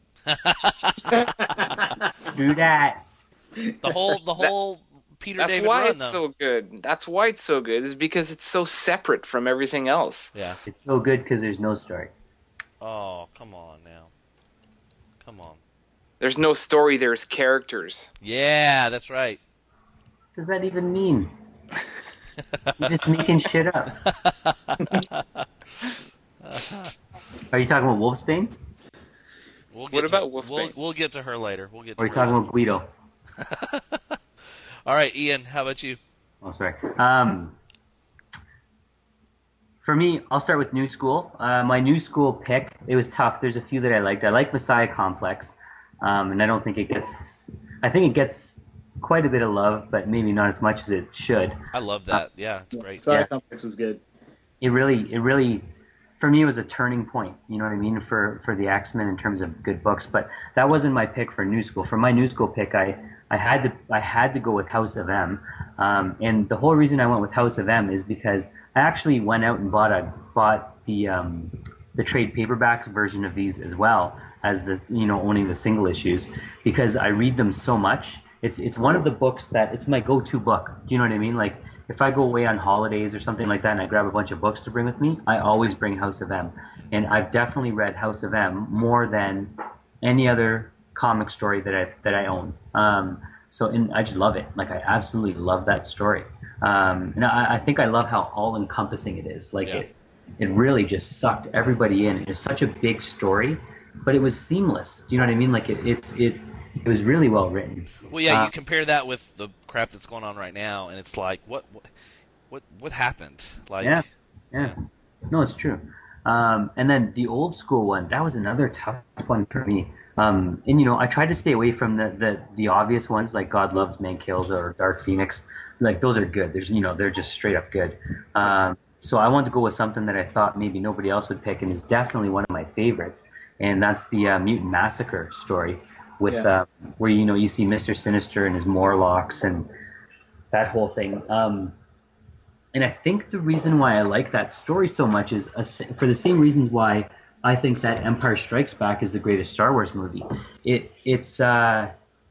Do that. The whole the whole Peter That's David why run, it's though. so good. That's why it's so good, is because it's so separate from everything else. Yeah. It's so good because there's no story. Oh, come on now. Come on. There's no story, there's characters. Yeah, that's right. What does that even mean? You're just making shit up. Are you talking about Wolfsbane? We'll get What to- about We'll, Wolfsbane? we'll get to her later. We'll get to Or are you her. talking about Guido? All right, Ian, how about you? Oh, sorry. Um, for me, I'll start with New School. Uh, my New School pick, it was tough. There's a few that I liked. I like Messiah Complex, um, and I don't think it gets. I think it gets quite a bit of love, but maybe not as much as it should. I love that. Yeah, it's great. Sorry, Yeah. Complex is good. It really, it really, for me, it was a turning point. You know what I mean for for the X-Men in terms of good books. But that wasn't my pick for New School. For my New School pick, I I had to I had to go with House of M. Um, and the whole reason I went with House of M is because I actually went out and bought a bought the um, the trade paperback version of these as well as the you know owning the single issues, because I read them so much. It's it's one of the books that it's my go-to book. Do you know what I mean? Like if I go away on holidays or something like that and I grab a bunch of books to bring with me, I always bring House of M. And I've definitely read House of M more than any other comic story that I that I own. Um, so and I just love it. Like I absolutely love that story. Um, and I, I think I love how all-encompassing it is. Like Yeah. it it really just sucked everybody in. It was such a big story, but it was seamless. Do you know what I mean? Like it it's it it was really well written. Well, yeah, Uh, you compare that with the crap that's going on right now, and it's like, what, what, what, what happened? Like, Yeah, yeah. No, it's true. Um, and then the old school one, that was another tough one for me. Um, and you know, I tried to stay away from the, the, the obvious ones like God Loves, Man Kills, or Dark Phoenix. Like those are good. There's, you know, they're just straight up good. Um, so I wanted to go with something that I thought maybe nobody else would pick, and is definitely one of my favorites. And that's the uh, Mutant Massacre story, with Yeah. uh, where you know you see Mister Sinister and his Morlocks and that whole thing. Um, And I think the reason why I like that story so much is a, for the same reasons why I think that Empire Strikes Back is the greatest Star Wars movie. It it's uh,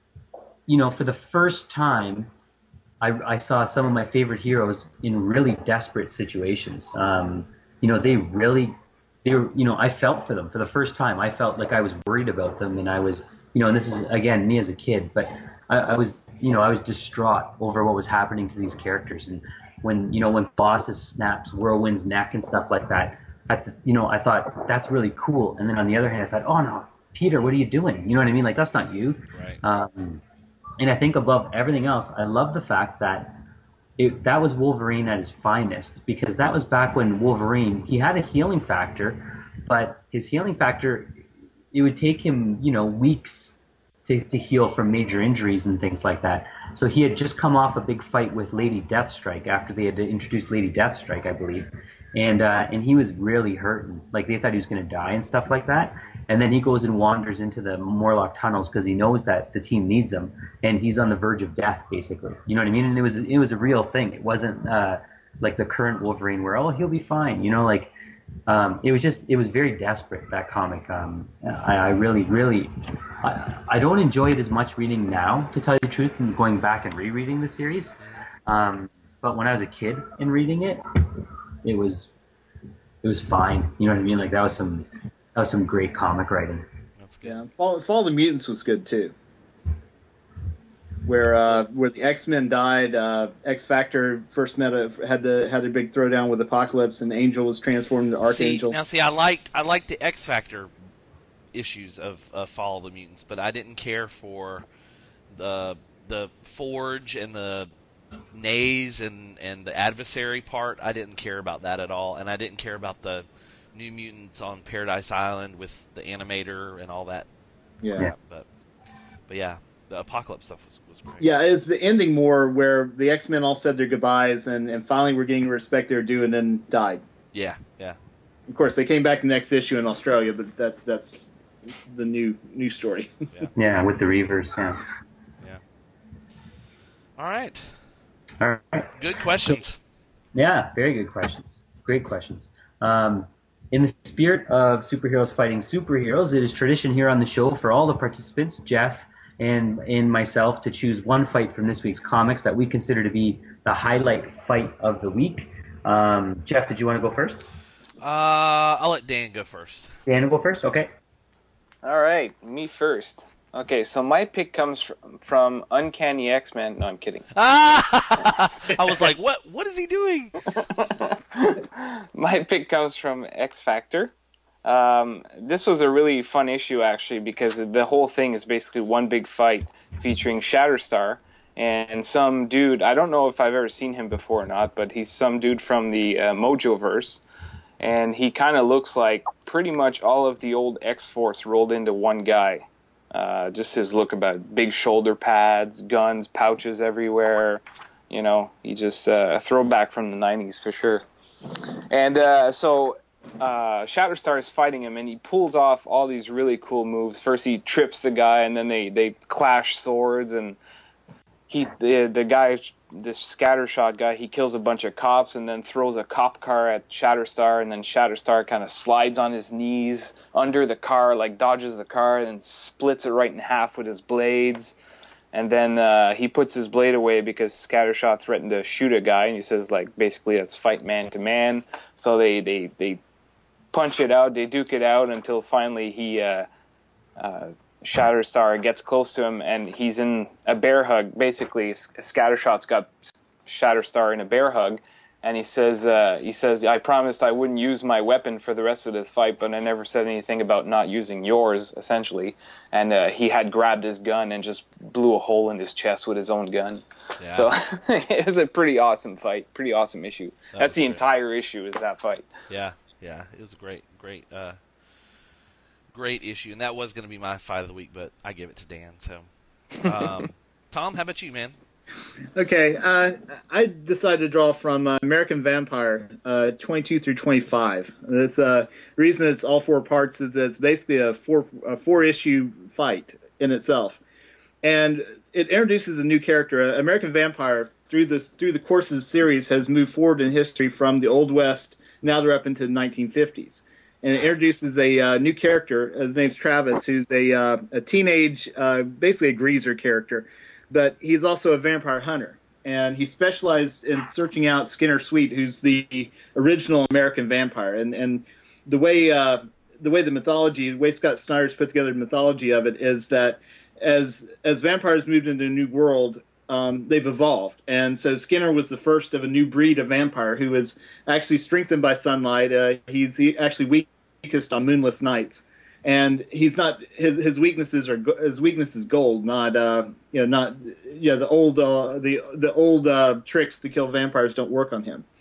you know, for the first time, I, I saw some of my favorite heroes in really desperate situations. Um, you know, they really they were, you know, I felt for them for the first time. I felt like I was worried about them, and I was, you know, and this is again me as a kid, but I, I was, you know, I was distraught over what was happening to these characters. And when, you know, when Colossus snaps Whirlwind's neck and stuff like that, at the, you know, I thought that's really cool. And then on the other hand, I thought, oh no, Peter, what are you doing? You know what I mean? Like that's not you. Right. Um, and I think above everything else, I love the fact that it, that was Wolverine at his finest, because that was back when Wolverine, he had a healing factor, but his healing factor, it would take him, you know, weeks to, to heal from major injuries and things like that. So he had just come off a big fight with Lady Deathstrike after they had introduced Lady Deathstrike, I believe. And uh, and he was really hurting. Like they thought he was going to die and stuff like that. And then he goes and wanders into the Morlock tunnels because he knows that the team needs him, and he's on the verge of death, basically. You know what I mean? And it was it was a real thing. It wasn't uh, like the current Wolverine where, oh, he'll be fine. You know, like um, it was just it was very desperate, that comic. Um, I, I really, really, I, I don't enjoy it as much reading now, to tell you the truth, and going back and rereading the series. Um, but when I was a kid and reading it, it was it was fine. You know what I mean? Like that was some that was some great comic writing. That's good. Yeah, Fall, Fall of the Mutants was good too. Where uh, where the X-Men died, uh, X Factor first met a, had the had a big throwdown with Apocalypse, and Angel was transformed into Archangel. See, now, see, I liked I liked the X Factor issues of, of Fall of the Mutants, but I didn't care for the the Forge and the Nays and, and the Adversary part. I didn't care about that at all, and I didn't care about the New Mutants on Paradise Island with the animator and all that. Yeah. Yeah. But but yeah, the Apocalypse stuff was, was great. Yeah, it's the ending more where the X-Men all said their goodbyes and, and finally were getting the respect they were due and then died. Yeah, yeah. Of course, they came back the next issue in Australia, but that that's the new new story. Yeah, with the Reavers. Yeah. Yeah. All right. All right. Good questions. Yeah, very good questions. Great questions. Um, in the spirit of superheroes fighting superheroes, it is tradition here on the show for all the participants, Jeff and and myself, to choose one fight from this week's comics that we consider to be the highlight fight of the week. Um, Jeff, did you want to go first? Uh, I'll let Dan go first. Dan will go first? Okay. All right, me first. Okay, so my pick comes from, from Uncanny X-Men. No, I'm kidding. Ah! I was like, what? What is he doing? My pick comes from X Factor. Um, this was a really fun issue, actually, because the whole thing is basically one big fight featuring Shatterstar and some dude. I don't know if I've ever seen him before or not, but he's some dude from the uh, Mojoverse. And he kind of looks like pretty much all of the old X-Force rolled into one guy. Uh, just his look about big shoulder pads, guns, pouches everywhere. You know, he just uh, a throwback from the nineties for sure. And uh, so uh, Shatterstar is fighting him, and he pulls off all these really cool moves. First, he trips the guy, and then they, they clash swords, and he the the guy, this scattershot guy, he kills a bunch of cops and then throws a cop car at Shatterstar, and then Shatterstar kind of slides on his knees under the car, like dodges the car, and splits it right in half with his blades. And then uh, he puts his blade away because Scattershot threatened to shoot a guy, and he says, like, basically, let's fight man to man. So they, they, they punch it out, they duke it out until finally he... Uh, uh, Shatterstar gets close to him, and he's in a bear hug. Basically, Scattershot's got Shatterstar in a bear hug, and he says, uh, "He says I promised I wouldn't use my weapon for the rest of this fight, but I never said anything about not using yours." Essentially, and uh, he had grabbed his gun and just blew a hole in his chest with his own gun. Yeah. So it was a pretty awesome fight, pretty awesome issue. That That's was the great. entire issue is that fight. Yeah, yeah, it was a great, great, uh, great issue, and that was going to be my fight of the week, but I gave it to Dan. So, um, Tom, how about you, man? Okay, uh, I decided to draw from uh, American Vampire uh, twenty-two through twenty-five. This uh, reason it's all four parts is that it's basically a four a four issue fight in itself, and it introduces a new character. Uh, American Vampire through this through the course of the series has moved forward in history from the Old West. Now they're up into the nineteen fifties. And it introduces a uh, new character. His name's Travis, who's a uh, a teenage, uh, basically a greaser character, but he's also a vampire hunter. And he specialized in searching out Skinner Sweet, who's the original American vampire. And and the way uh, the way the mythology, the way Scott Snyder's put together the mythology of it is that as as vampires moved into a new world, um, they've evolved. And so Skinner was the first of a new breed of vampire who is actually strengthened by sunlight. Uh, he's he actually weakest on moonless nights, and he's not his his weaknesses are his weakness is gold, not uh, you know not yeah the old uh, the the old uh, tricks to kill vampires don't work on him.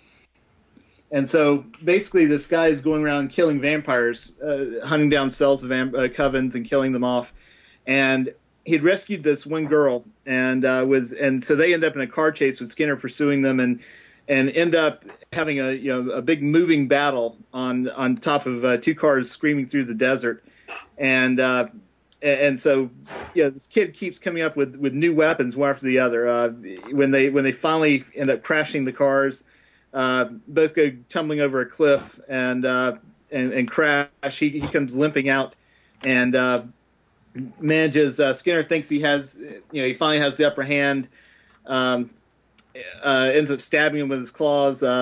And so basically, this guy is going around killing vampires, uh, hunting down cells of vamp- uh, covens and killing them off, and he'd rescued this one girl, and uh, was, and so they end up in a car chase with Skinner pursuing them, and and end up having a you know a big moving battle on on top of uh, two cars screaming through the desert, and uh, and so you know this kid keeps coming up with, with new weapons one after the other. Uh, when they when they finally end up crashing the cars, uh, both go tumbling over a cliff and uh, and, and crash. He he comes limping out, and uh, manages. Uh, Skinner thinks he has, you know, he finally has the upper hand. Um, uh, ends up stabbing him with his claws. Uh,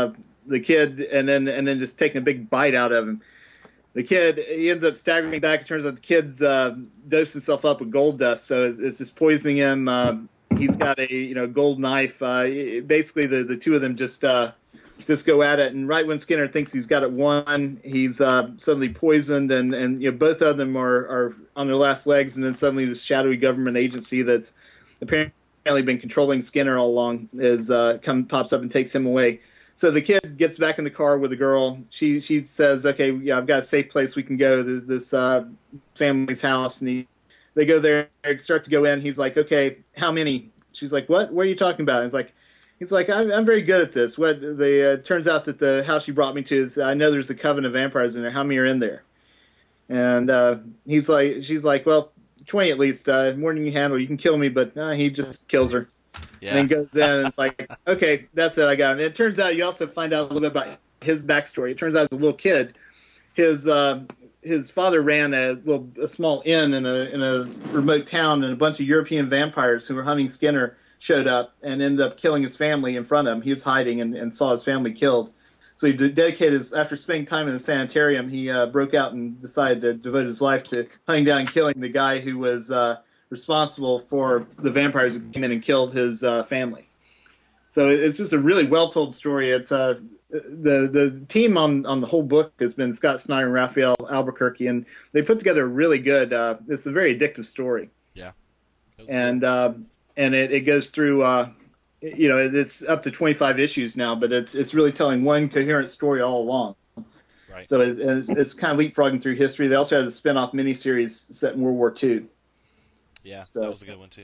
the kid, and then and then just taking a big bite out of him. The kid, he ends up staggering back. It turns out the kid's uh, dosed himself up with gold dust, so it's, it's just poisoning him. Uh, he's got a you know gold knife. Uh, it, basically, the, the two of them just uh, just go at it. And right when Skinner thinks he's got it won, he's uh, suddenly poisoned, and, and you know both of them are, are on their last legs. And then suddenly, this shadowy government agency that's apparently been controlling Skinner all along is uh, come pops up and takes him away. So the kid gets back in the car with the girl. She she says, "Okay, yeah, I've got a safe place we can go. There's this uh, family's house." And he, they go there, start to go in. He's like, "Okay, how many?" She's like, "What? What are you talking about?" He's like, "He's like, I'm, I'm very good at this. What? The uh, turns out that the house you brought me to is. I know there's a coven of vampires in there. How many are in there?" And uh, he's like, she's like, "Well, twenty at least. Uh, more than you can handle. You can kill me, but uh, he just kills her." Yeah. And then goes in and like, okay, that's it, I got him. And it turns out you also find out a little bit about his backstory. It turns out as a little kid, his uh, his father ran a little a small inn in a in a remote town, and a bunch of European vampires who were hunting Skinner showed up and ended up killing his family in front of him. He was hiding and, and saw his family killed. So he dedicated his, after spending time in the sanitarium, he uh, broke out and decided to devote his life to hunting down and killing the guy who was uh, responsible for the vampires who came in and killed his uh, family. So it's just a really well-told story. It's uh, the the team on, on the whole book has been Scott Snyder and Raphael Albuquerque, and they put together a really good. Uh, it's a very addictive story. Yeah, and uh, and it, it goes through. Uh, you know, it's up to twenty-five issues now, but it's it's really telling one coherent story all along. Right. So it, it's, it's kind of leapfrogging through history. They also have a spin-off miniseries set in World War Two. Yeah, so, that was a good one too.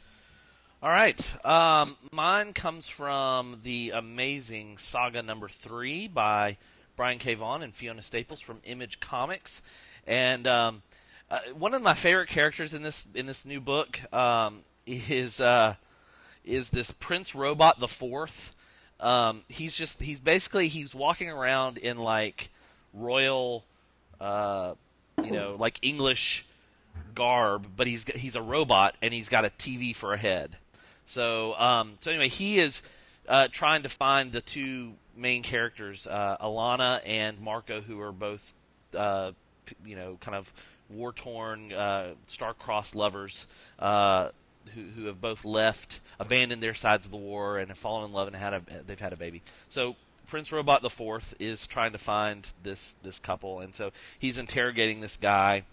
All right, um, mine comes from the amazing Saga number three by Brian K. Vaughan and Fiona Staples from Image Comics, and um, uh, one of my favorite characters in this in this new book um, is uh, is this Prince Robot the Fourth. Um, he's just he's basically he's walking around in like royal, uh, you know, like English garb, but he's he's a robot and he's got a T V for a head. So, um, so anyway, he is uh, trying to find the two main characters, uh, Alana and Marco, who are both, uh, you know, kind of war-torn, uh, star-crossed lovers uh, who who have both left, abandoned their sides of the war, and have fallen in love and had a they've had a baby. So Prince Robot the Fourth is trying to find this this couple, and so he's interrogating this guy.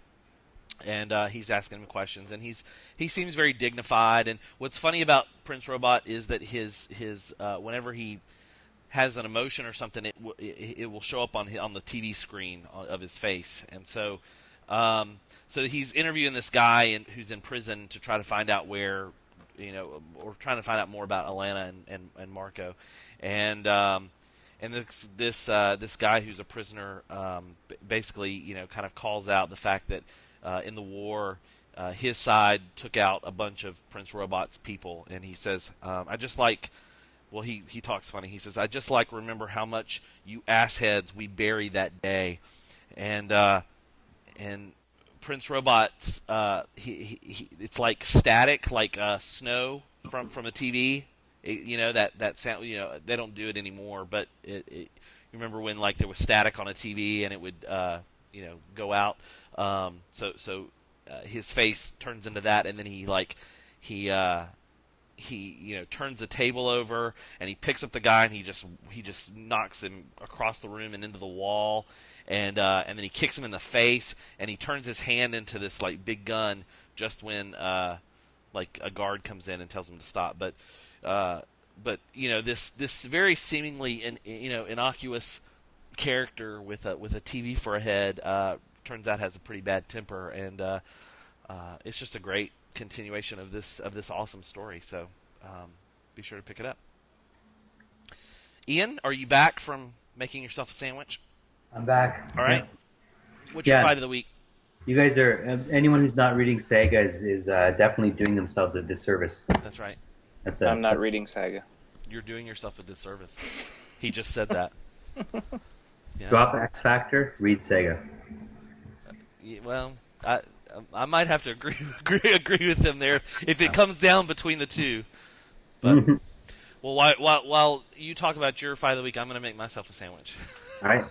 And uh, he's asking him questions, and he's he seems very dignified. And what's funny about Prince Robot is that his his uh, whenever he has an emotion or something, it w- it, it will show up on his, on the T V screen of his face. And so um, so he's interviewing this guy in, who's in prison to try to find out where you know, or trying to find out more about Alana and and, and Marco, and. Um, And this this uh, this guy who's a prisoner um, basically, you know, kind of calls out the fact that uh, in the war, uh, his side took out a bunch of Prince Robot's people, and he says, um, "I just like." Well, he, he talks funny. He says, "I just like remember how much you assheads we buried that day," and uh, and Prince Robot's uh, he, he, he it's like static, like uh, snow from from a T V. It, you know that that sound. You know they don't do it anymore, but it, it, you remember when like there was static on a T V and it would uh, you know go out. Um, so so uh, his face turns into that, and then he like he uh, he you know turns the table over and he picks up the guy and he just he just knocks him across the room and into the wall, and uh, and then he kicks him in the face and he turns his hand into this like big gun just when uh, like a guard comes in and tells him to stop, but. Uh, but you know this this very seemingly in, you know innocuous character with a with a T V for a head uh, turns out has a pretty bad temper, and uh, uh, it's just a great continuation of this of this awesome story. So um, be sure to pick it up. Ian, are you back from making yourself a sandwich? I'm back. All right. Yeah. What's your Yeah. fight of the week? You guys are uh, anyone who's not reading Saga is, is uh, definitely doing themselves a disservice. That's right. That's a, I'm not reading Saga. You're doing yourself a disservice. He just said that. Yeah. Drop X Factor, read Saga. Yeah, well, I I might have to agree agree agree with him there if it comes down between the two. But well, Well, while, while, while you talk about your fight of the week, I'm going to make myself a sandwich. All right.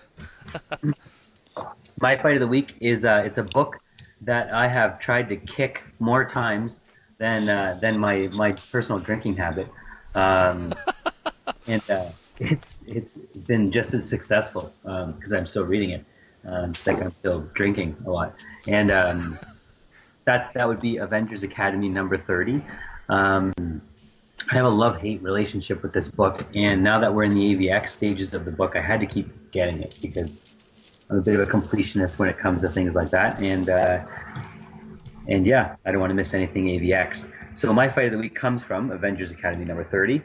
My fight of the week is uh, it's a book that I have tried to kick more times than uh, than my, my personal drinking habit, um, and uh, it's it's been just as successful because um, I'm still reading it. Um, it's like I'm still drinking a lot, and um, that that would be Avengers Academy number thirty. Um, I have a love-hate relationship with this book, and now that we're in the A V X stages of the book, I had to keep getting it because I'm a bit of a completionist when it comes to things like that, and uh, and yeah, I don't want to miss anything A V X. So my fight of the week comes from Avengers Academy number thirty,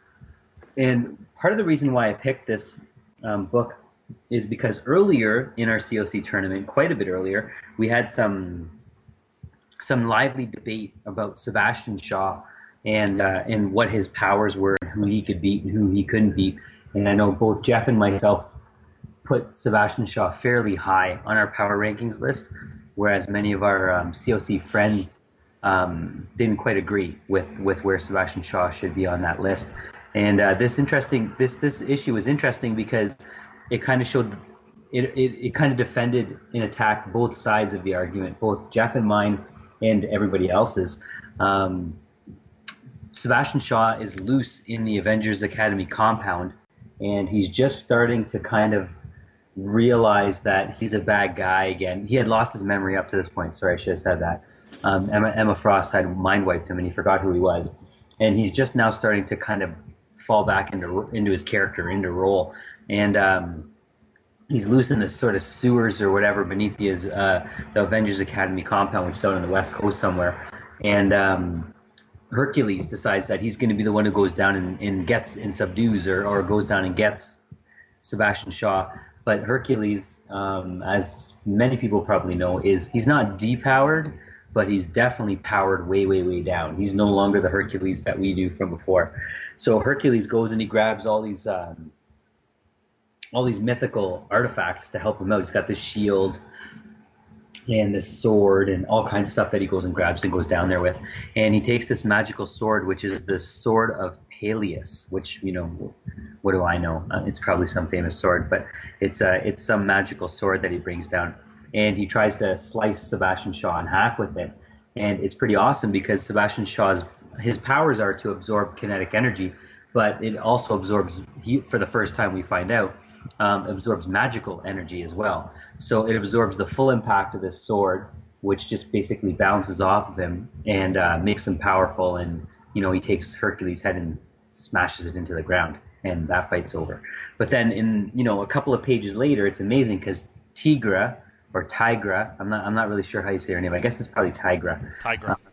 and part of the reason why I picked this um, book is because earlier in our C O C tournament, quite a bit earlier, we had some some lively debate about Sebastian Shaw and uh, and what his powers were, and who he could beat and who he couldn't beat. And I know both Jeff and myself put Sebastian Shaw fairly high on our power rankings list, whereas many of our um, C O C friends um, didn't quite agree with, with where Sebastian Shaw should be on that list. And uh, this interesting this this issue is interesting because it kind of showed it, it it kind of defended and attacked both sides of the argument, both Jeff and mine and everybody else's. Um, Sebastian Shaw is loose in the Avengers Academy compound, and he's just starting to kind of realize that he's a bad guy again. He had lost his memory up to this point. Sorry, I should have said that. Um, Emma, Emma Frost had mind wiped him, and he forgot who he was. And he's just now starting to kind of fall back into into his character, into role. And um, he's loose in the sort of sewers or whatever beneath the, uh, the Avengers Academy compound, which is out on the West Coast somewhere. And um, Hercules decides that he's going to be the one who goes down and, and gets and subdues or, or goes down and gets Sebastian Shaw. But Hercules, um, as many people probably know, is he's not depowered, but he's definitely powered way, way, way down. He's no longer the Hercules that we knew from before. So Hercules goes and he grabs all these um, all these mythical artifacts to help him out. He's got this shield and this sword and all kinds of stuff that he goes and grabs and goes down there with. And he takes this magical sword, which is the Sword of Peleus, which, you know, what do I know? Uh, it's probably some famous sword, but it's uh, it's some magical sword that he brings down. And he tries to slice Sebastian Shaw in half with it. And it's pretty awesome because Sebastian Shaw's, his powers are to absorb kinetic energy, but it also absorbs, he, for the first time we find out, um, absorbs magical energy as well. So it absorbs the full impact of this sword, which just basically bounces off of him and uh, makes him powerful. And, you know, he takes Hercules' head and smashes it into the ground, and that fight's over. But then in, you know, a couple of pages later, it's amazing because Tigra, or Tigra, I'm not I'm not really sure how you say her name. I guess it's probably Tigra. Tigra. Uh,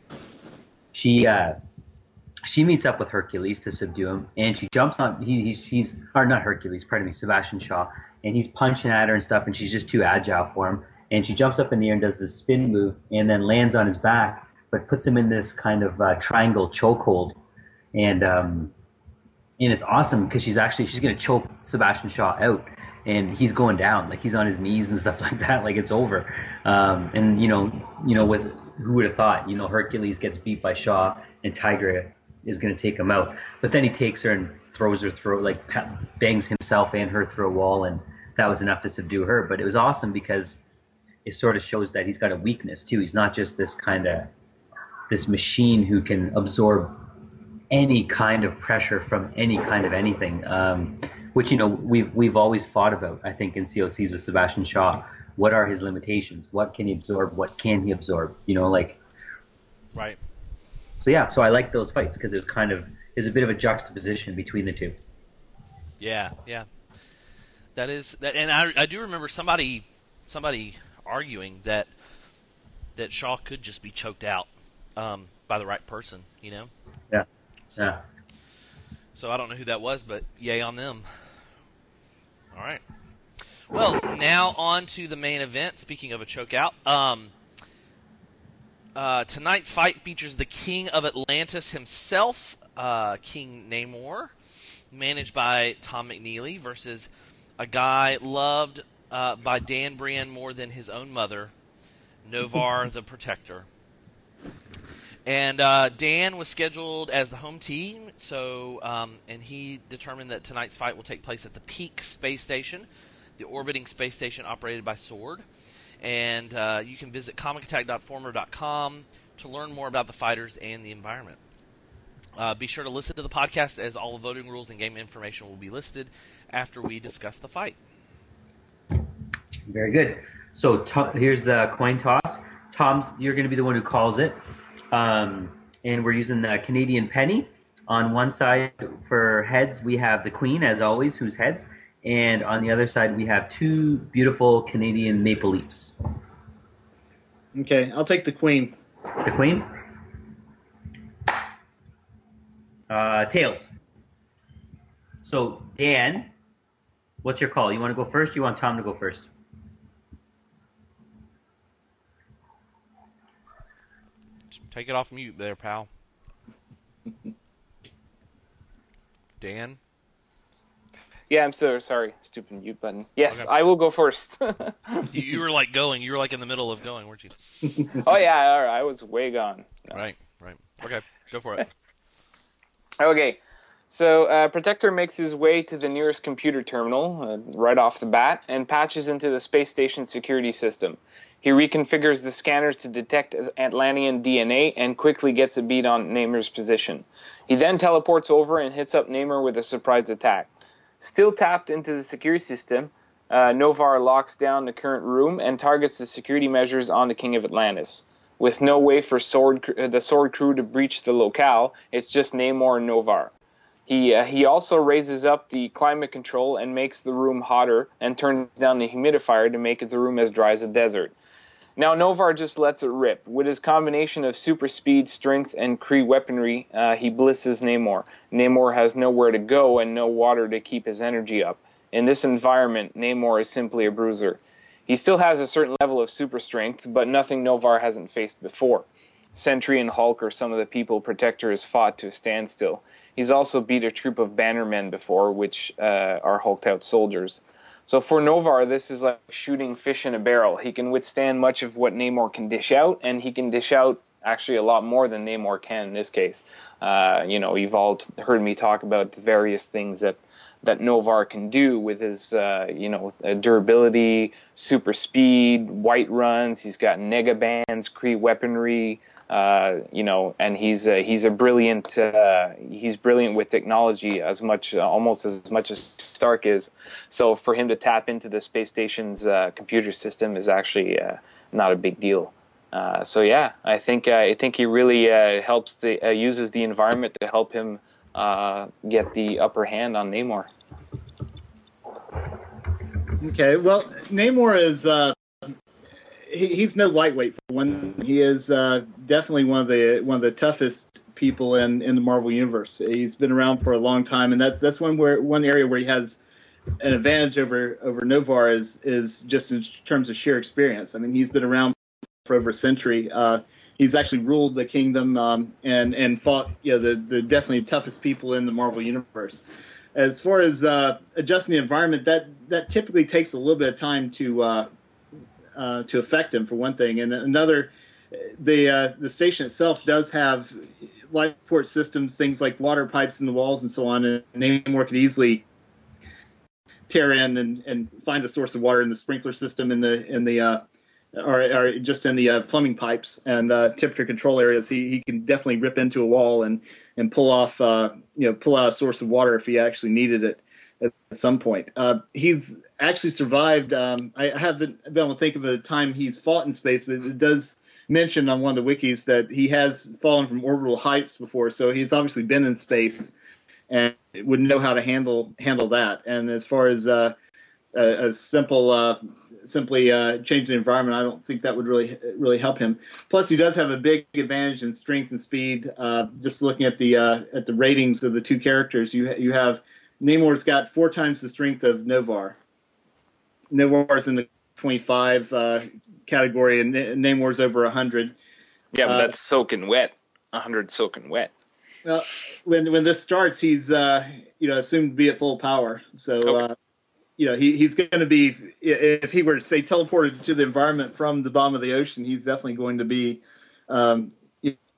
she uh, she meets up with Hercules to subdue him, and she jumps on. He, he's he's or not Hercules, pardon me, Sebastian Shaw, and he's punching at her and stuff, and she's just too agile for him. And she jumps up in the air and does this spin move, and then lands on his back, but puts him in this kind of uh, triangle chokehold, and um, and it's awesome because she's actually she's gonna choke Sebastian Shaw out. And he's going down, like he's on his knees and stuff like that, like it's over. Um, and you know, you know, with who would have thought? You know, Hercules gets beat by Shaw, and Tigra is going to take him out. But then he takes her and throws her through, like bangs himself and her through a wall, and that was enough to subdue her. But it was awesome because it sort of shows that he's got a weakness too. He's not just this kind of this machine who can absorb any kind of pressure from any kind of anything. Um, Which, you know, we've we've always fought about, I think, in C O Cs with Sebastian Shaw. What are his limitations? What can he absorb? What can he absorb? You know, like. Right. So yeah, so I like those fights because it was kind of is a bit of a juxtaposition between the two. Yeah, yeah. That is that, and I I do remember somebody somebody arguing that that Shaw could just be choked out um, by the right person. You know. Yeah. So, yeah. So I don't know who that was, but yay on them. All right. Well, now on to the main event. Speaking of a chokeout, um, uh, tonight's fight features the King of Atlantis himself, uh, King Namor, managed by Tom McNeely, versus a guy loved uh, by Dan Brand more than his own mother, Novar the Protector. And uh, Dan was scheduled as the home team, so um, and he determined that tonight's fight will take place at the Peak Space Station, the orbiting space station operated by Sword. And uh, you can visit comic attack dot former dot com to learn more about the fighters and the environment. Uh, be sure to listen to the podcast, as all the voting rules and game information will be listed after we discuss the fight. Very good. So to- here's the coin toss. Tom, you're going to be the one who calls it. Um, and we're using the Canadian penny. On one side for heads, we have the Queen, as always, who's heads. And on the other side, we have two beautiful Canadian maple leafs. Okay, I'll take the Queen. The Queen? Uh, tails. So, Dan, what's your call? You want to go first or you want Tom to go first? Take it off mute there, pal. Dan? Yeah, I'm so sorry. Stupid mute button. Yes, Okay. I will go first. You, you were like going. You were like in the middle of going, weren't you? Oh, yeah, all right, I was way gone. No. Right, right. Okay, go for it. Okay, so uh, Protector makes his way to the nearest computer terminal uh, right off the bat and patches into the space station security system. He reconfigures the scanners to detect Atlantean D N A and quickly gets a beat on Namor's position. He then teleports over and hits up Namor with a surprise attack. Still tapped into the security system, uh, Novar locks down the current room and targets the security measures on the King of Atlantis. With no way for Sword, the Sword crew to breach the locale, it's just Namor and Novar. He uh, he also raises up the climate control and makes the room hotter and turns down the humidifier to make it the room as dry as a desert. Now Novar just lets it rip. With his combination of super speed, strength, and Kree weaponry, uh, he blisses Namor. Namor has nowhere to go and no water to keep his energy up. In this environment, Namor is simply a bruiser. He still has a certain level of super strength, but nothing Novar hasn't faced before. Sentry and Hulk are some of the people Protector has fought to a standstill. He's also beat a troop of Bannermen before, which uh, are hulked-out soldiers. So for Novar, this is like shooting fish in a barrel. He can withstand much of what Namor can dish out, and he can dish out actually a lot more than Namor can in this case. Uh, you know, you've all heard me talk about the various things that that Novar can do with his, uh, you know, durability, super speed, white runs. He's got negabands, Kree weaponry, uh, you know, and he's uh, he's a brilliant uh, he's brilliant with technology as much uh, almost as much as Stark is. So for him to tap into the space station's uh, computer system is actually uh, not a big deal. Uh, so yeah, I think uh, I think he really uh, helps the uh, uses the environment to help him uh, get the upper hand on Namor. Okay, well, Namor is uh, he, he's no lightweight. For one, he is uh, definitely one of the one of the toughest people in, in the Marvel universe. He's been around for a long time, and that's that's one where one area where he has an advantage over over Novar is is just in terms of sheer experience. I mean, he's been around for over a century. Uh, he's actually ruled the kingdom um, and and fought you know the the definitely toughest people in the Marvel universe. As far as uh, adjusting the environment, that that typically takes a little bit of time to uh, uh, to affect him, for one thing. And another, the uh, the station itself does have life support systems, things like water pipes in the walls and so on. And Namor could easily tear in and, and find a source of water in the sprinkler system in the in the uh, or, or just in the uh, plumbing pipes and uh, temperature control areas. He he can definitely rip into a wall and and pull off, uh, you know, pull out a source of water if he actually needed it at some point. Uh, he's actually survived. Um, I haven't been able to think of a time he's fought in space, but it does mention on one of the wikis that he has fallen from orbital heights before, so he's obviously been in space and would know how to handle handle that. And as far as uh, a, a simple, uh, simply uh, change the environment, I don't think that would really really help him. Plus, he does have a big advantage in strength and speed. Uh, just looking at the uh, at the ratings of the two characters, you you have Namor's got four times the strength of Novar. Novar's in the twenty-five uh, category, and Namor's over one hundred. Yeah, but Uh, that's soaking wet. one hundred soaking wet. Well, when when this starts, he's uh, you know assumed to be at full power. So Okay. uh, you know he he's going to be, if he were to say teleported to the environment from the bottom of the ocean, he's definitely going to be um, you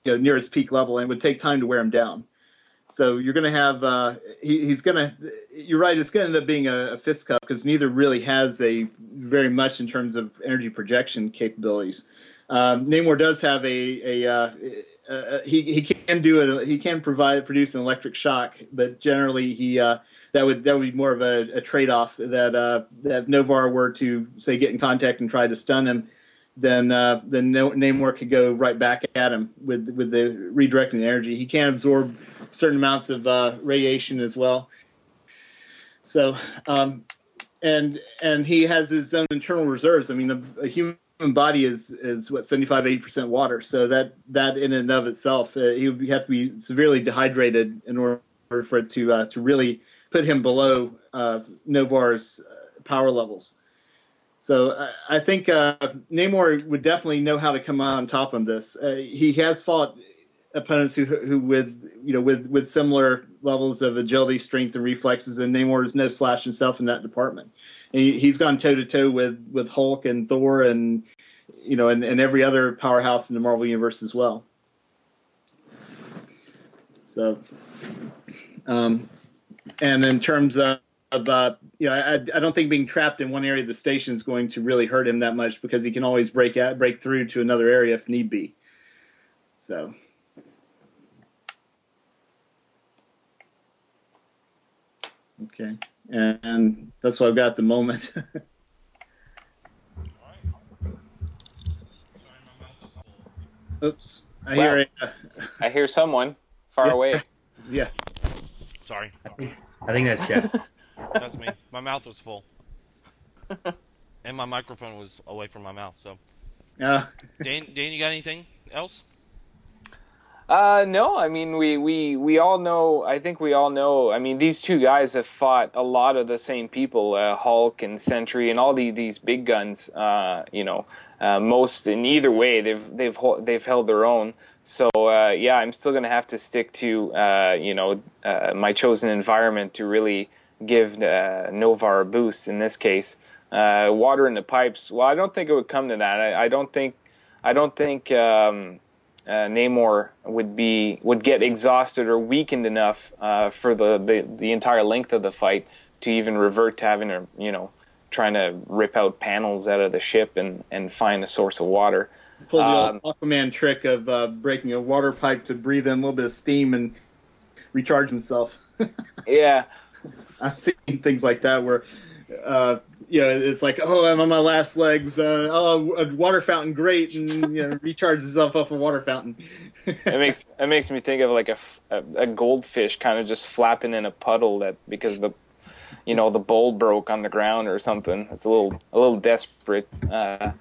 you know, near his peak level, and it would take time to wear him down. So you're going to have uh, he, he's going to. You're right. It's going to end up being a, a fist cup because neither really has a very much in terms of energy projection capabilities. Um, Namor does have a a uh, uh, he he can do it. He can provide produce an electric shock, but generally he uh, that would that would be more of a, a trade off. That uh, that if Novar were to say get in contact and try to stun him, then uh, then Namor could go right back at him with with the redirecting energy. He can absorb certain amounts of uh, radiation as well. So um, and and he has his own internal reserves. I mean, a, a human body is is what seventy-five, eighty percent water. So that that in and of itself, uh, he would have to be severely dehydrated in order for it to uh, to really put him below uh, Novar's power levels. So uh, I think uh, Namor would definitely know how to come on top of this. Uh, he has fought opponents who who with you know with with similar levels of agility, strength, and reflexes, and Namor is no slouch himself in that department. He, he's gone toe to toe with with Hulk and Thor and you know and, and every other powerhouse in the Marvel universe as well. So, um, and in terms of, of uh, you know, I, I don't think being trapped in one area of the station is going to really hurt him that much because he can always break out, break through to another area if need be. So. Okay, and, and that's what I've got at the moment. Oops, I Wow. hear it. I hear someone far Yeah. away. Yeah. Sorry, I think, I think that's Jeff. that's me. My mouth was full, and my microphone was away from my mouth. So, Uh, Dane, Dane, you got anything else? Uh, no, I mean, we, we, we all know, I think we all know, I mean, these two guys have fought a lot of the same people, uh, Hulk and Sentry and all the, these big guns, uh, you know, uh, most in either way, they've, they've, they've held their own. So, uh, yeah, I'm still going to have to stick to, uh, you know, uh, my chosen environment to really give, uh, Novar a boost in this case. Uh, water in the pipes. Well, I don't think it would come to that. I, I don't think, I don't think, um, Uh, Namor would be would get exhausted or weakened enough uh, for the, the, the entire length of the fight to even revert to having a you know trying to rip out panels out of the ship and, and find a source of water. pull the Um, old Aquaman trick of uh, breaking a water pipe to breathe in a little bit of steam and recharge himself. Yeah, I've seen things like that where, uh, you know, it's like, oh, I'm on my last legs. Uh, oh, a water fountain, great, and you know, recharges itself off a water fountain. it makes it makes me think of like a, f- a, a goldfish kind of just flapping in a puddle that because the you know the bowl broke on the ground or something. It's a little a little desperate. Uh,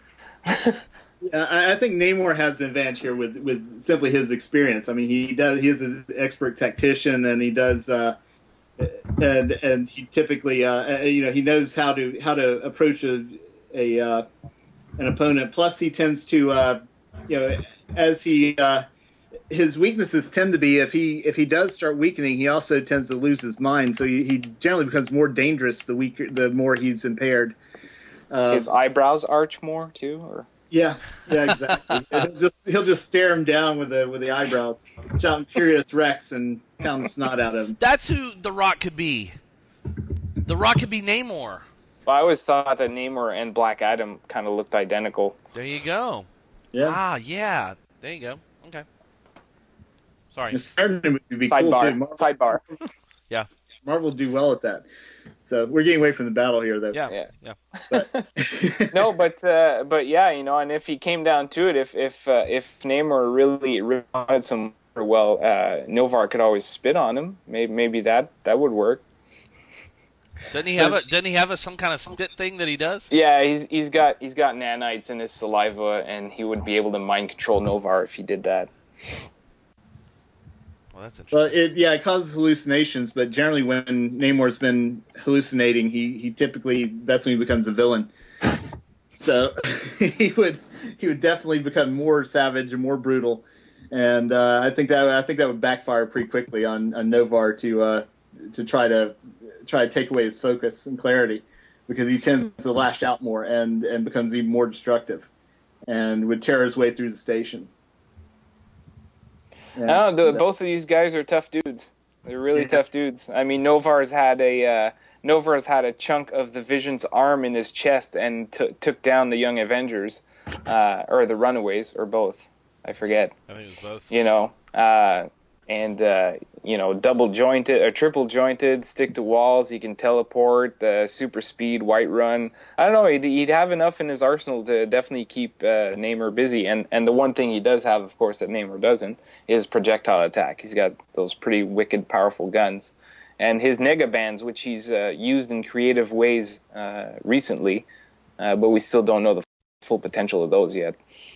Yeah, I I think Namor has an advantage here with, with simply his experience. I mean, he does he is an expert tactician, and he does, uh, and and he typically, uh, you know, he knows how to how to approach a, a uh, an opponent. Plus, he tends to, uh, you know, as he uh, his weaknesses tend to be if he if he does start weakening, he also tends to lose his mind. So he, he generally becomes more dangerous the weaker the more he's impaired. Uh, his eyebrows arch more too, or Yeah, yeah, exactly. he'll just he'll just stare him down with the with the eyebrow, shout Imperious Rex, and pound the snot out of him. That's who The Rock could be. The Rock could be Namor. I always thought that Namor and Black Adam kind of looked identical. There you go. Yeah, Ah, yeah. There you go. Okay. Sorry. Starting would be Sidebar, cool too. Marvel, sidebar. Yeah. Marvel would do well at that. So we're getting away from the battle here, though. Yeah. Yeah. Yeah. But, No, but uh, but yeah, you know, and if he came down to it, if if uh, if Namor really, really wanted some, well, uh, Novar could always spit on him. Maybe maybe that that would work. Doesn't he have a? Doesn't he have a, some kind of spit thing that he does? Yeah, he's he's got he's got nanites in his saliva, and he would be able to mind control Novar if he did that. Well, that's well, interesting. it yeah, it causes hallucinations, but generally when Namor's been hallucinating, he he typically that's when he becomes a villain. So he would he would definitely become more savage and more brutal, and uh, I think that I think that would backfire pretty quickly on, on Novar to uh, to try to try to take away his focus and clarity, because he tends to lash out more and, and becomes even more destructive, and would tear his way through the station. Yeah. No, the, both of these guys are tough dudes. They're really Yeah. tough dudes. I mean, Novar's had a uh, Novar's had a chunk of the Vision's arm in his chest and t- took down the Young Avengers, uh, or the Runaways, or both. I forget. I think it was both. You know, uh, and uh, you know, double jointed or triple jointed, stick to walls. He can teleport, uh, super speed, white run. I don't know. He'd, he'd have enough in his arsenal to definitely keep uh, Namor busy. And and the one thing he does have, of course, that Namor doesn't, is projectile attack. He's got those pretty wicked, powerful guns, and his nega bands, which he's uh, used in creative ways uh, recently, uh, but we still don't know the full potential of those yet.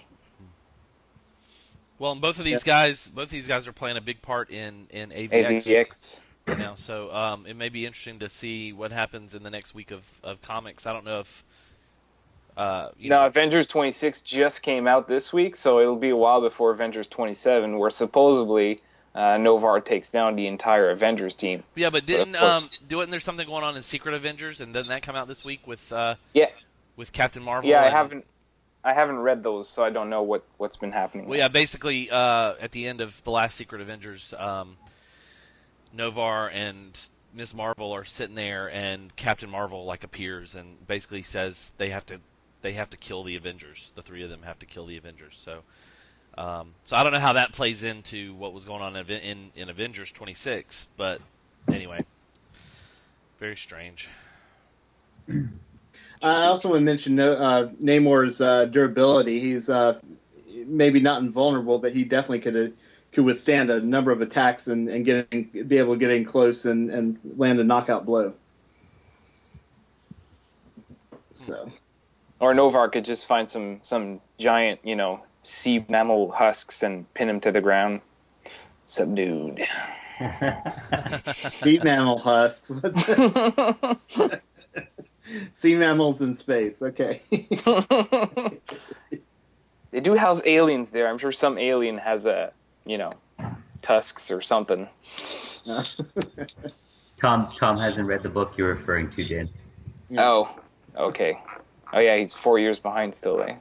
Well, and both of these guys, both of these guys are playing a big part in in A V X, A V X. right now. So um, it may be interesting to see what happens in the next week of, of comics. I don't know if uh, you No, know, Avengers twenty-six just came out this week, so it'll be a while before Avengers twenty-seven, where supposedly uh, Novar takes down the entire Avengers team. yeah, but didn't of um, course- didn't there something going on in Secret Avengers, and didn't that come out this week with uh, Yeah, with Captain Marvel? yeah, I and- haven't, I haven't read those, so I don't know what what's been happening. Well, yeah, basically, uh, at the end of the last Secret Avengers, um, Novar and Miz Marvel are sitting there, and Captain Marvel like appears and basically says they have to they have to kill the Avengers. The three of them have to kill the Avengers. So, um, so I don't know how that plays into what was going on in in, in Avengers twenty-six, but anyway, very strange. I also want to mention no- uh, Namor's uh, durability. He's uh, maybe not invulnerable, but he definitely could uh, could withstand a number of attacks and, and get in, be able to get in close and, and land a knockout blow. So, Or Novar could just find some some giant, you know, sea mammal husks and pin him to the ground. Subdued. sea mammal husks. Sea mammals in space. Okay. They do house aliens there. I'm sure some alien has a, you know, tusks or something. Tom Tom hasn't read the book you're referring to, Dan. Oh, okay. Oh yeah, he's four years behind still. Eh?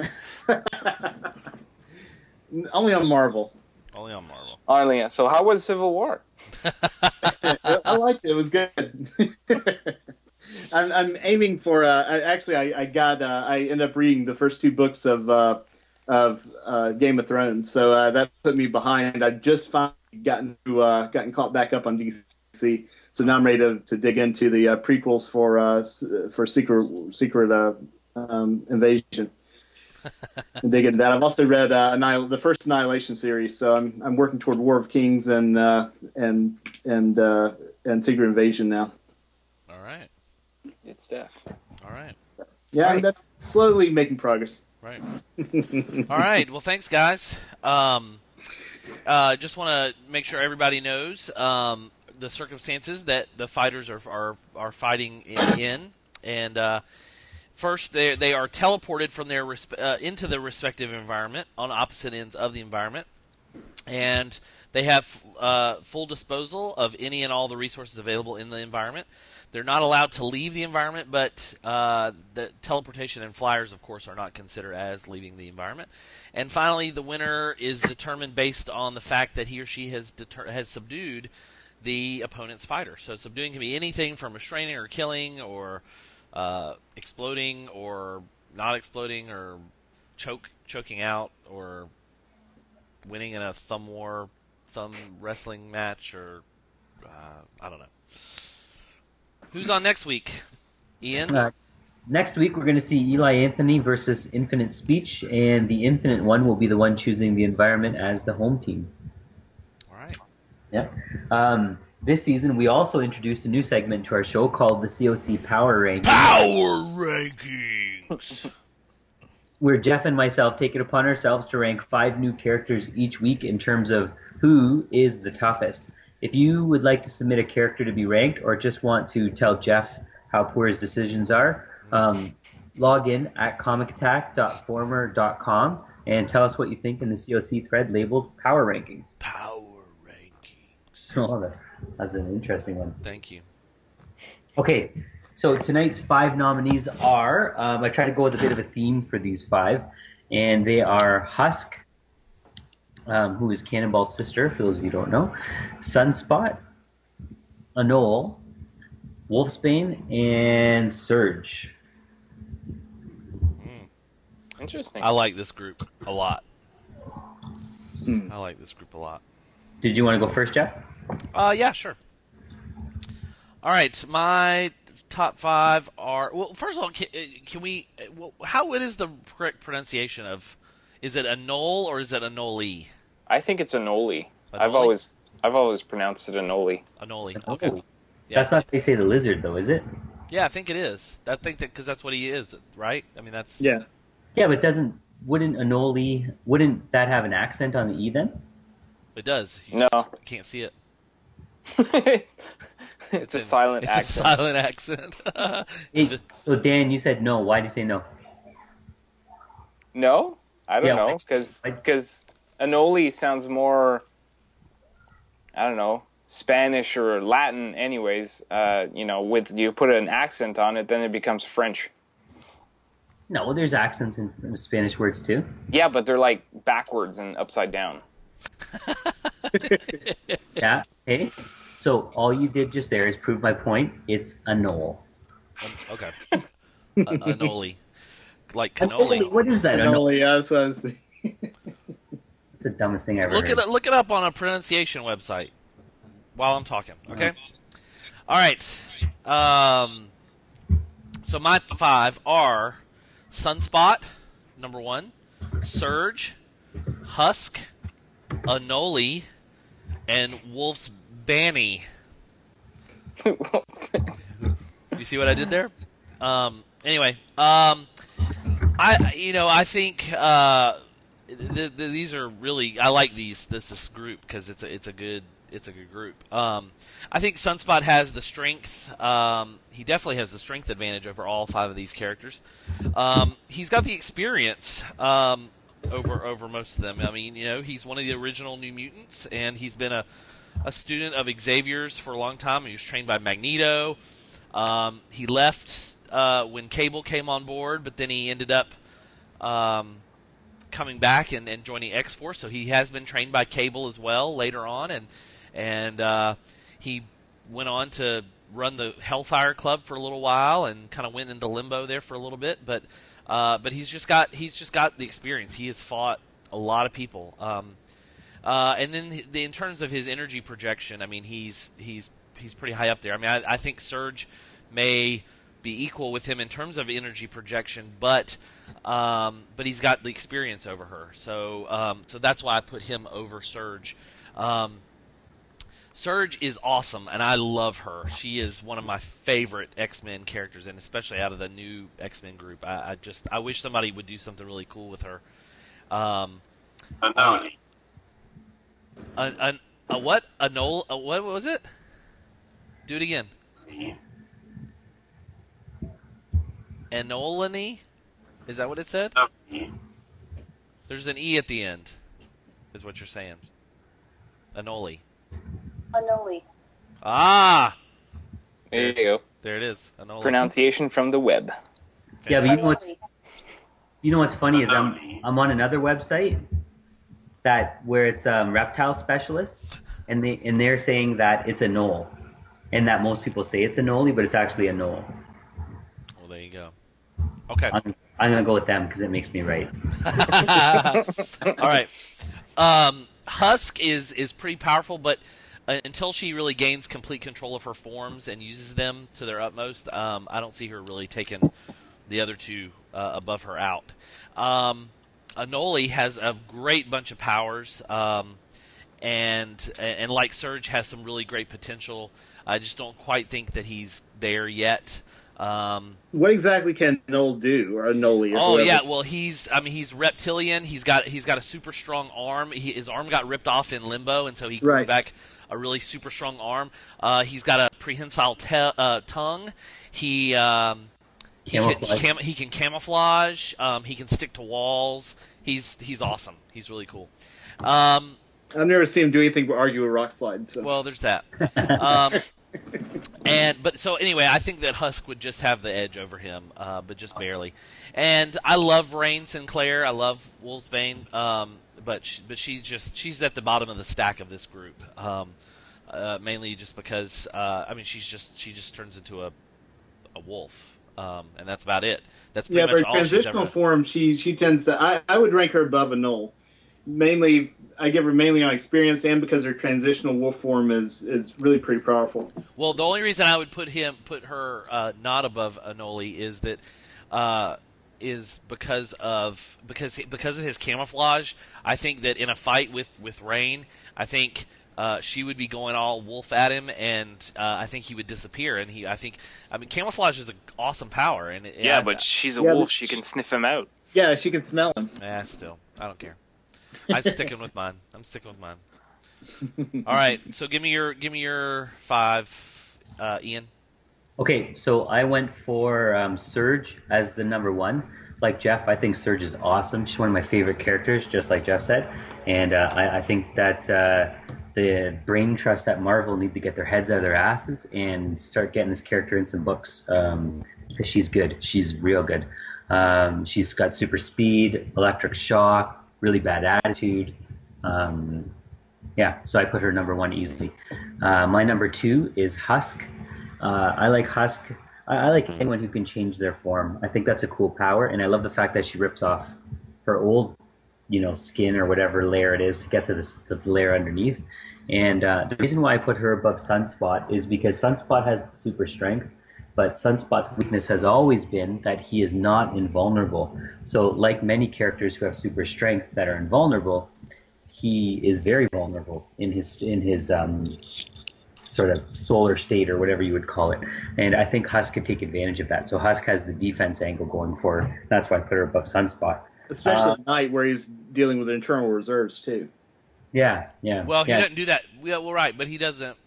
Only on Marvel. Only on Marvel. Only, yeah. So how was Civil War? I liked it. It was good. I'm, I'm aiming for. Uh, I, actually, I, I got. Uh, I ended up reading the first two books of uh, of uh, Game of Thrones, so uh, that put me behind. I just finally gotten to, uh, gotten caught back up on D C, so now I'm ready to, to dig into the uh, prequels for uh, for Secret Secret uh, um, Invasion. And dig into that. I've also read uh, Annihil- the first Annihilation series, so I'm I'm working toward War of Kings and uh, and and uh, and Secret Invasion now. All right. Good stuff. All right. Yeah, Right. that's slowly making progress. Right. All right. Well, thanks, guys. Um, uh, just want to make sure everybody knows um, the circumstances that the fighters are are, are fighting in, in. and uh, first they they are teleported from their resp- uh, into the respective environment on opposite ends of the environment, and they have uh, full disposal of any and all the resources available in the environment. They're not allowed to leave the environment, but uh, the teleportation and flyers, of course, are not considered as leaving the environment. And finally, the winner is determined based on the fact that he or she has deter- has subdued the opponent's fighter. So subduing can be anything from restraining or killing or uh, exploding or not exploding or choke choking out or winning in a thumb war, thumb wrestling match, or uh, I don't know. Who's on next week? Ian? Uh, next week, we're going to see Eli Anthony versus Infinite Speech, and the Infinite one will be the one choosing the environment as the home team. All right. Yeah. Um, this season, we also introduced a new segment to our show called the C O C Power Ranking, Power Rankings! where Jeff and myself take it upon ourselves to rank five new characters each week in terms of who is the toughest. If you would like to submit a character to be ranked or just want to tell Jeff how poor his decisions are, um, log in at comic attack dot former dot com and tell us what you think in the C O C thread labeled Power Rankings. Power Rankings. Oh, that- that's an interesting one. Thank you. Okay, so tonight's five nominees are, um, I try to go with a bit of a theme for these five, and they are Husk, um, who is Cannonball's sister, for those of you who don't know, Sunspot, Anole, Wolfsbane, and Surge. Interesting. I like this group a lot. Hmm. I like this group a lot. Did you want to go first, Jeff? Uh, yeah, sure. All right, my top five are. Well, first of all, can, can we? Well, how what is the correct pronunciation of? Is it Anole or is it Anole? I think it's Anole. I've Anole? always I've always pronounced it Anole. Anole. Oh, Okay. Yeah. That's not how they say the lizard, though, is it? Yeah, I think it is. I think that because that's what he is, right? I mean, that's Yeah. Yeah, but doesn't wouldn't Anole wouldn't that have an accent on the e then? It does. You No. just can't see it. It's a in- silent it's accent. a silent accent. It- so Dan, you said no. Why do you say no? No, I don't Yeah, know like- because like- because Anole sounds more, I don't know, Spanish or Latin. Anyways, uh, you know, with you put an accent on it, then it becomes French. No, well, there's accents in, in Spanish words too. Yeah, but they're like backwards and upside down. Yeah. Hey. So all you did just there is prove my point. It's Anole. Okay. A- Anole. Like cannoli. What is that? Anole. Anole, yeah, that's what I was thinking. It's the dumbest thing I ever Look heard. it look it up on a pronunciation website while I'm talking. Okay. All right. Um. So my five are Sunspot, number one, Surge, Husk, Anole, and Wolf's Banny. You see what I did there? Um. Anyway. Um. I you know I think uh, th- th- these are really I like these this this group because it's a it's a good it's a good group. Um, I think Sunspot has the strength. Um, he definitely has the strength advantage over all five of these characters. Um, he's got the experience um, over over most of them. I mean, you know, he's one of the original New Mutants, and he's been a a student of Xavier's for a long time. He was trained by Magneto. Um, he left uh, when Cable came on board, but then he ended up um, coming back and, and joining X-Force. So he has been trained by Cable as well later on, and and uh, he went on to run the Hellfire Club for a little while and kind of went into limbo there for a little bit. But uh, but he's just got he's just got the experience. He has fought a lot of people. Um, uh, and then the, in terms of his energy projection, I mean, he's he's he's pretty high up there. I mean, I, I think Surge may be equal with him in terms of energy projection, but um, but he's got the experience over her. So um, so that's why I put him over Surge. Um, Surge is awesome, and I love her. She is one of my favorite X-Men characters, and especially out of the new X-Men group. I, I just I wish somebody would do something really cool with her. Um, uh, a, a, a what? A Noel? A, what was it? Do it again. Anolini? Is that what it said? There's an E at the end, is what you're saying. Anoli. Anole. Ah! There you go. There it is. Anoli. Pronunciation from the web. Yeah, but you know what's Anole. you know what's funny is I'm I'm on another website that where it's um, reptile specialists, and they and they're saying that it's a knoll, and that most people say it's a noli, but it's actually a knoll. Well, there you go. Okay. I'm, I'm gonna go with them because it makes me right. All right. Um, Husk is is pretty powerful, but uh, until she really gains complete control of her forms and uses them to their utmost, um, I don't see her really taking the other two uh, above her out. Um, Anole has a great bunch of powers, um, and and like Surge has some really great potential. I just don't quite think that he's there yet. Um, What exactly can Noel do, or Noli? Or Oh whoever? yeah, well he's I mean he's reptilian. He's got he's got a super strong arm. He, his arm got ripped off in Limbo, and so he grew Right. back a really super strong arm. Uh, he's got a prehensile te- uh, tongue. He um, he can, Camouflage. cam- he can camouflage. Um, he can stick to walls. He's he's awesome. He's really cool. Um, I've never seen him do anything but argue a rock slide. So well, there's that. Um, And but so anyway, I think that Husk would just have the edge over him, uh, but just barely. And I love Rain Sinclair. I love Wolfsbane, um, but she, but she's just she's at the bottom of the stack of this group, um, uh, mainly just because uh, I mean she's just she just turns into a a wolf, um, and that's about it. That's pretty Yeah, much but all transitional she's ever. form, she she tends to. I, I would rank her above a Knoll. Mainly, I give her mainly on experience and because her transitional wolf form is is really pretty powerful. Well, the only reason I would put him put her uh, not above Anoli is that uh, is because of because because of his camouflage. I think that in a fight with with Rain, I think uh, she would be going all wolf at him, and uh, I think he would disappear. And he, I think, I mean, camouflage is an awesome power. And it, Yeah, I- but she's a Yeah, wolf. but She she- can sniff him out. Yeah, she can smell him. Yeah, still, I don't care. I'm sticking with mine. I'm sticking with mine. All right, so give me your give me your five, uh, Ian. Okay, so I went for um, Surge as the number one. Like Jeff, I think Surge is awesome. She's one of my favorite characters, just like Jeff said. And uh, I, I think that uh, the brain trust at Marvel need to get their heads out of their asses and start getting this character in some books um, because she's good. She's real good. Um, she's got super speed, electric shock, really bad attitude. Um, yeah, so I put her number one easily. Uh, my number two is Husk. Uh, I like Husk. I, I like anyone who can change their form. I think that's a cool power, and I love the fact that she rips off her old, you know, skin or whatever layer it is to get to this, the layer underneath. And uh, the reason why I put her above Sunspot is because Sunspot has super strength, but Sunspot's weakness has always been that he is not invulnerable. So like many characters who have super strength that are invulnerable, he is very vulnerable in his in his um, sort of solar state or whatever you would call it. And I think Husk could take advantage of that. So Husk has the defense angle going for her. That's why I put her above Sunspot. Especially Uh, at night where he's dealing with internal reserves too. Yeah, yeah. Well, he yeah. doesn't do that. Yeah, well, right, but he doesn't.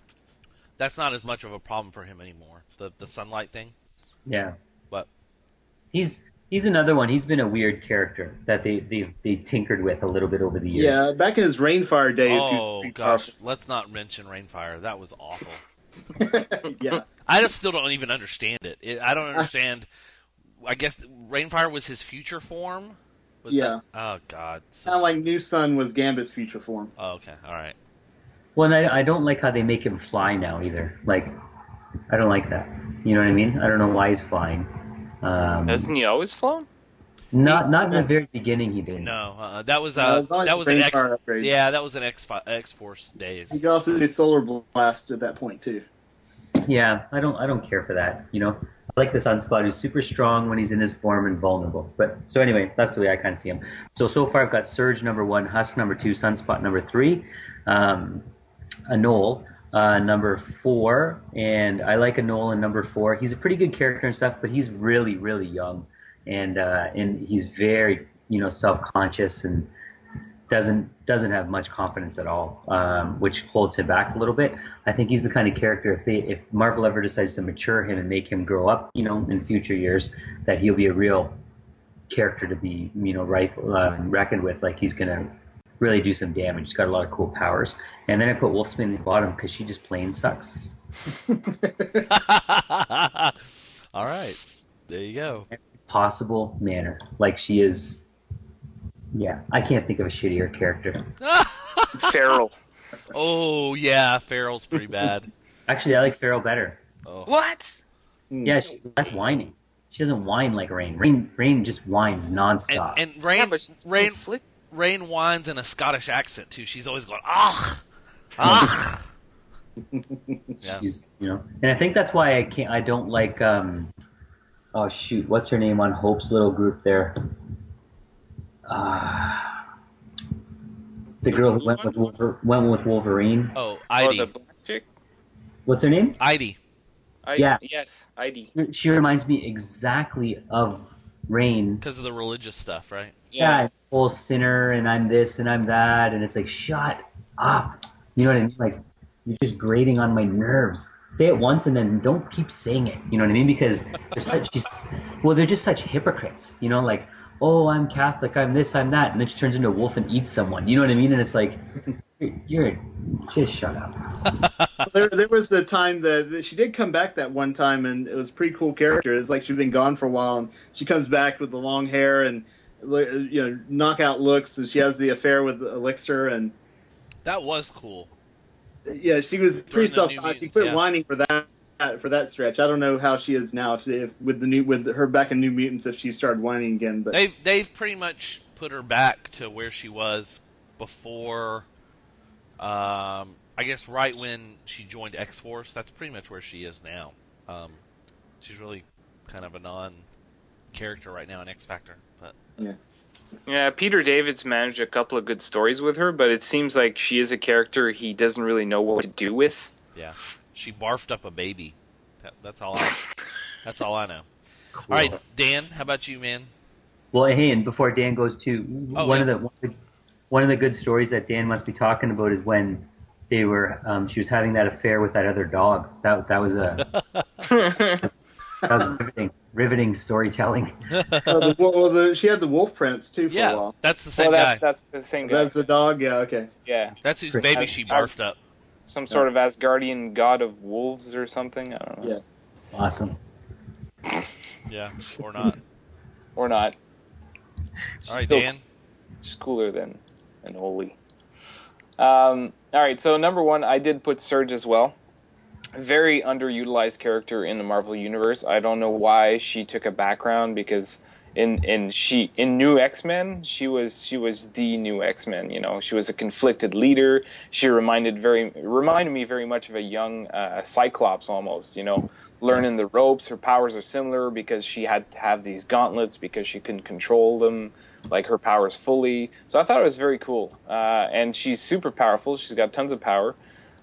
That's not as much of a problem for him anymore. The the sunlight thing, Yeah. but He's he's another one. He's been a weird character that they they they tinkered with a little bit over the years. Yeah, back in his Rainfire days, he was oh pretty gosh, let's not mention Rainfire. That was awful. powerful. Yeah, I just still don't even understand it. it I don't understand. I guess Rainfire was his future form. Was Yeah. That, oh God. So, kind of like New Sun was Gambit's future form. oh, okay. All right. Well, and I I don't like how they make him fly now either. Like, I don't like that. You know what I mean? I don't know why he's flying. Um, Hasn't he always flown? not not in the very beginning he did. No, uh, that was No, uh, it's only that was an X. Rainfire upgrades. Yeah, that was an X X Force He days. could also do Solar Blast at that point too. Yeah, I don't I don't care for that. You know, I like the Sunspot who's super strong when he's in his form and vulnerable. But so anyway, that's the way I kind of see him. So so far I've got Surge number one, Husk number two, Sunspot number three, um, Anole uh, number four, and I like Anole in number four. He's a pretty good character and stuff, but he's really really young, and uh, and he's very you know self conscious and doesn't doesn't have much confidence at all, um, which holds him back a little bit. I think he's the kind of character if they if Marvel ever decides to mature him and make him grow up, you know, in future years, that he'll be a real character to be you know rifle uh, reckoned with. Like he's gonna really do some damage. He's got a lot of cool powers. And then I put Wolfsbane in the bottom because she just plain sucks. All right, there you go. Possible manner, like she is. Yeah, I can't think of a shittier character. Feral. Oh yeah, Farrell's pretty bad. Actually, I like Farrell better. Oh. What? Yeah, she, that's whining. She doesn't whine like Rain. Rain, Rain just whines And, nonstop. and Rain, Yeah, but she's Rain, conflict- Rain whines in a Scottish accent too. She's always going ah, ah. Yeah. She's, you know, and I think that's why I can't. I don't like. Um, oh shoot, what's her name on Hope's little group there? Uh, the girl who went with Wolver, went with Wolverine. Oh, Oh, Idy, the black chick? What's her name? Idy. I, Yeah. Yes, I D. She reminds me exactly of Rain. Because of the religious stuff, right? Yeah, full sinner, and I'm this and I'm that, and it's like, shut up. You know what I mean? Like, you're just grating on my nerves. Say it once and then don't keep saying it. You know what I mean? Because they're such, just, well, they're just such hypocrites. You know, like, oh, I'm Catholic, I'm this, I'm that, and then she turns into a wolf and eats someone. You know what I mean? And it's like, You're just shut up. there, there was a time that that she did come back that one time, and it was a pretty cool character. It's like she'd been gone for a while, and she comes back with the long hair and you know knockout looks, and she has the affair with Elixir, and That was cool. yeah, she was During pretty the self. New She Mutants, quit yeah. whining for that for that stretch. I don't know how she is now. If, if with the new with her back in New Mutants, if she started whining again, but They've they've pretty much put her back to where she was before. Um, I guess right when she joined X Force, that's pretty much where she is now. Um, she's really kind of a non-character right now in X Factor, but yeah. Yeah, Peter David's managed a couple of good stories with her, but it seems like she is a character he doesn't really know what to do with. yeah, she barfed up a baby. That, that's all. I, that's all I know. All right, Dan, how about you, man? Well, hey, and before Dan goes to Oh, one yeah. of the one of the one of the good stories that Dan must be talking about is when they were um, she was having that affair with that other dog. That that was a that was riveting, riveting storytelling. Oh, the, well, the, she had the Wolf Prince too for a Yeah, while. that's the same Well, that's guy. that's the same guy. That's the dog. Yeah. Okay. Yeah, That's whose Chris- baby as- she as- barfed up. some sort of Asgardian god of wolves or something. I don't know, Yeah. Awesome. Yeah, or not. or not. She's All right, still- Dan. She's cooler than than Oli. Um, all right, so number one, I did put Surge as well. Very underutilized character in the Marvel universe. I don't know why she took a background because in in she in New X-Men she was she was the New X-Men. You know, she was a conflicted leader. She reminded very reminded me very much of a young uh, Cyclops almost. You know, learning the ropes. Her powers are similar because she had to have these gauntlets because she couldn't control them like her powers fully. So I thought it was very cool. Uh, and she's super powerful. She's got tons of power.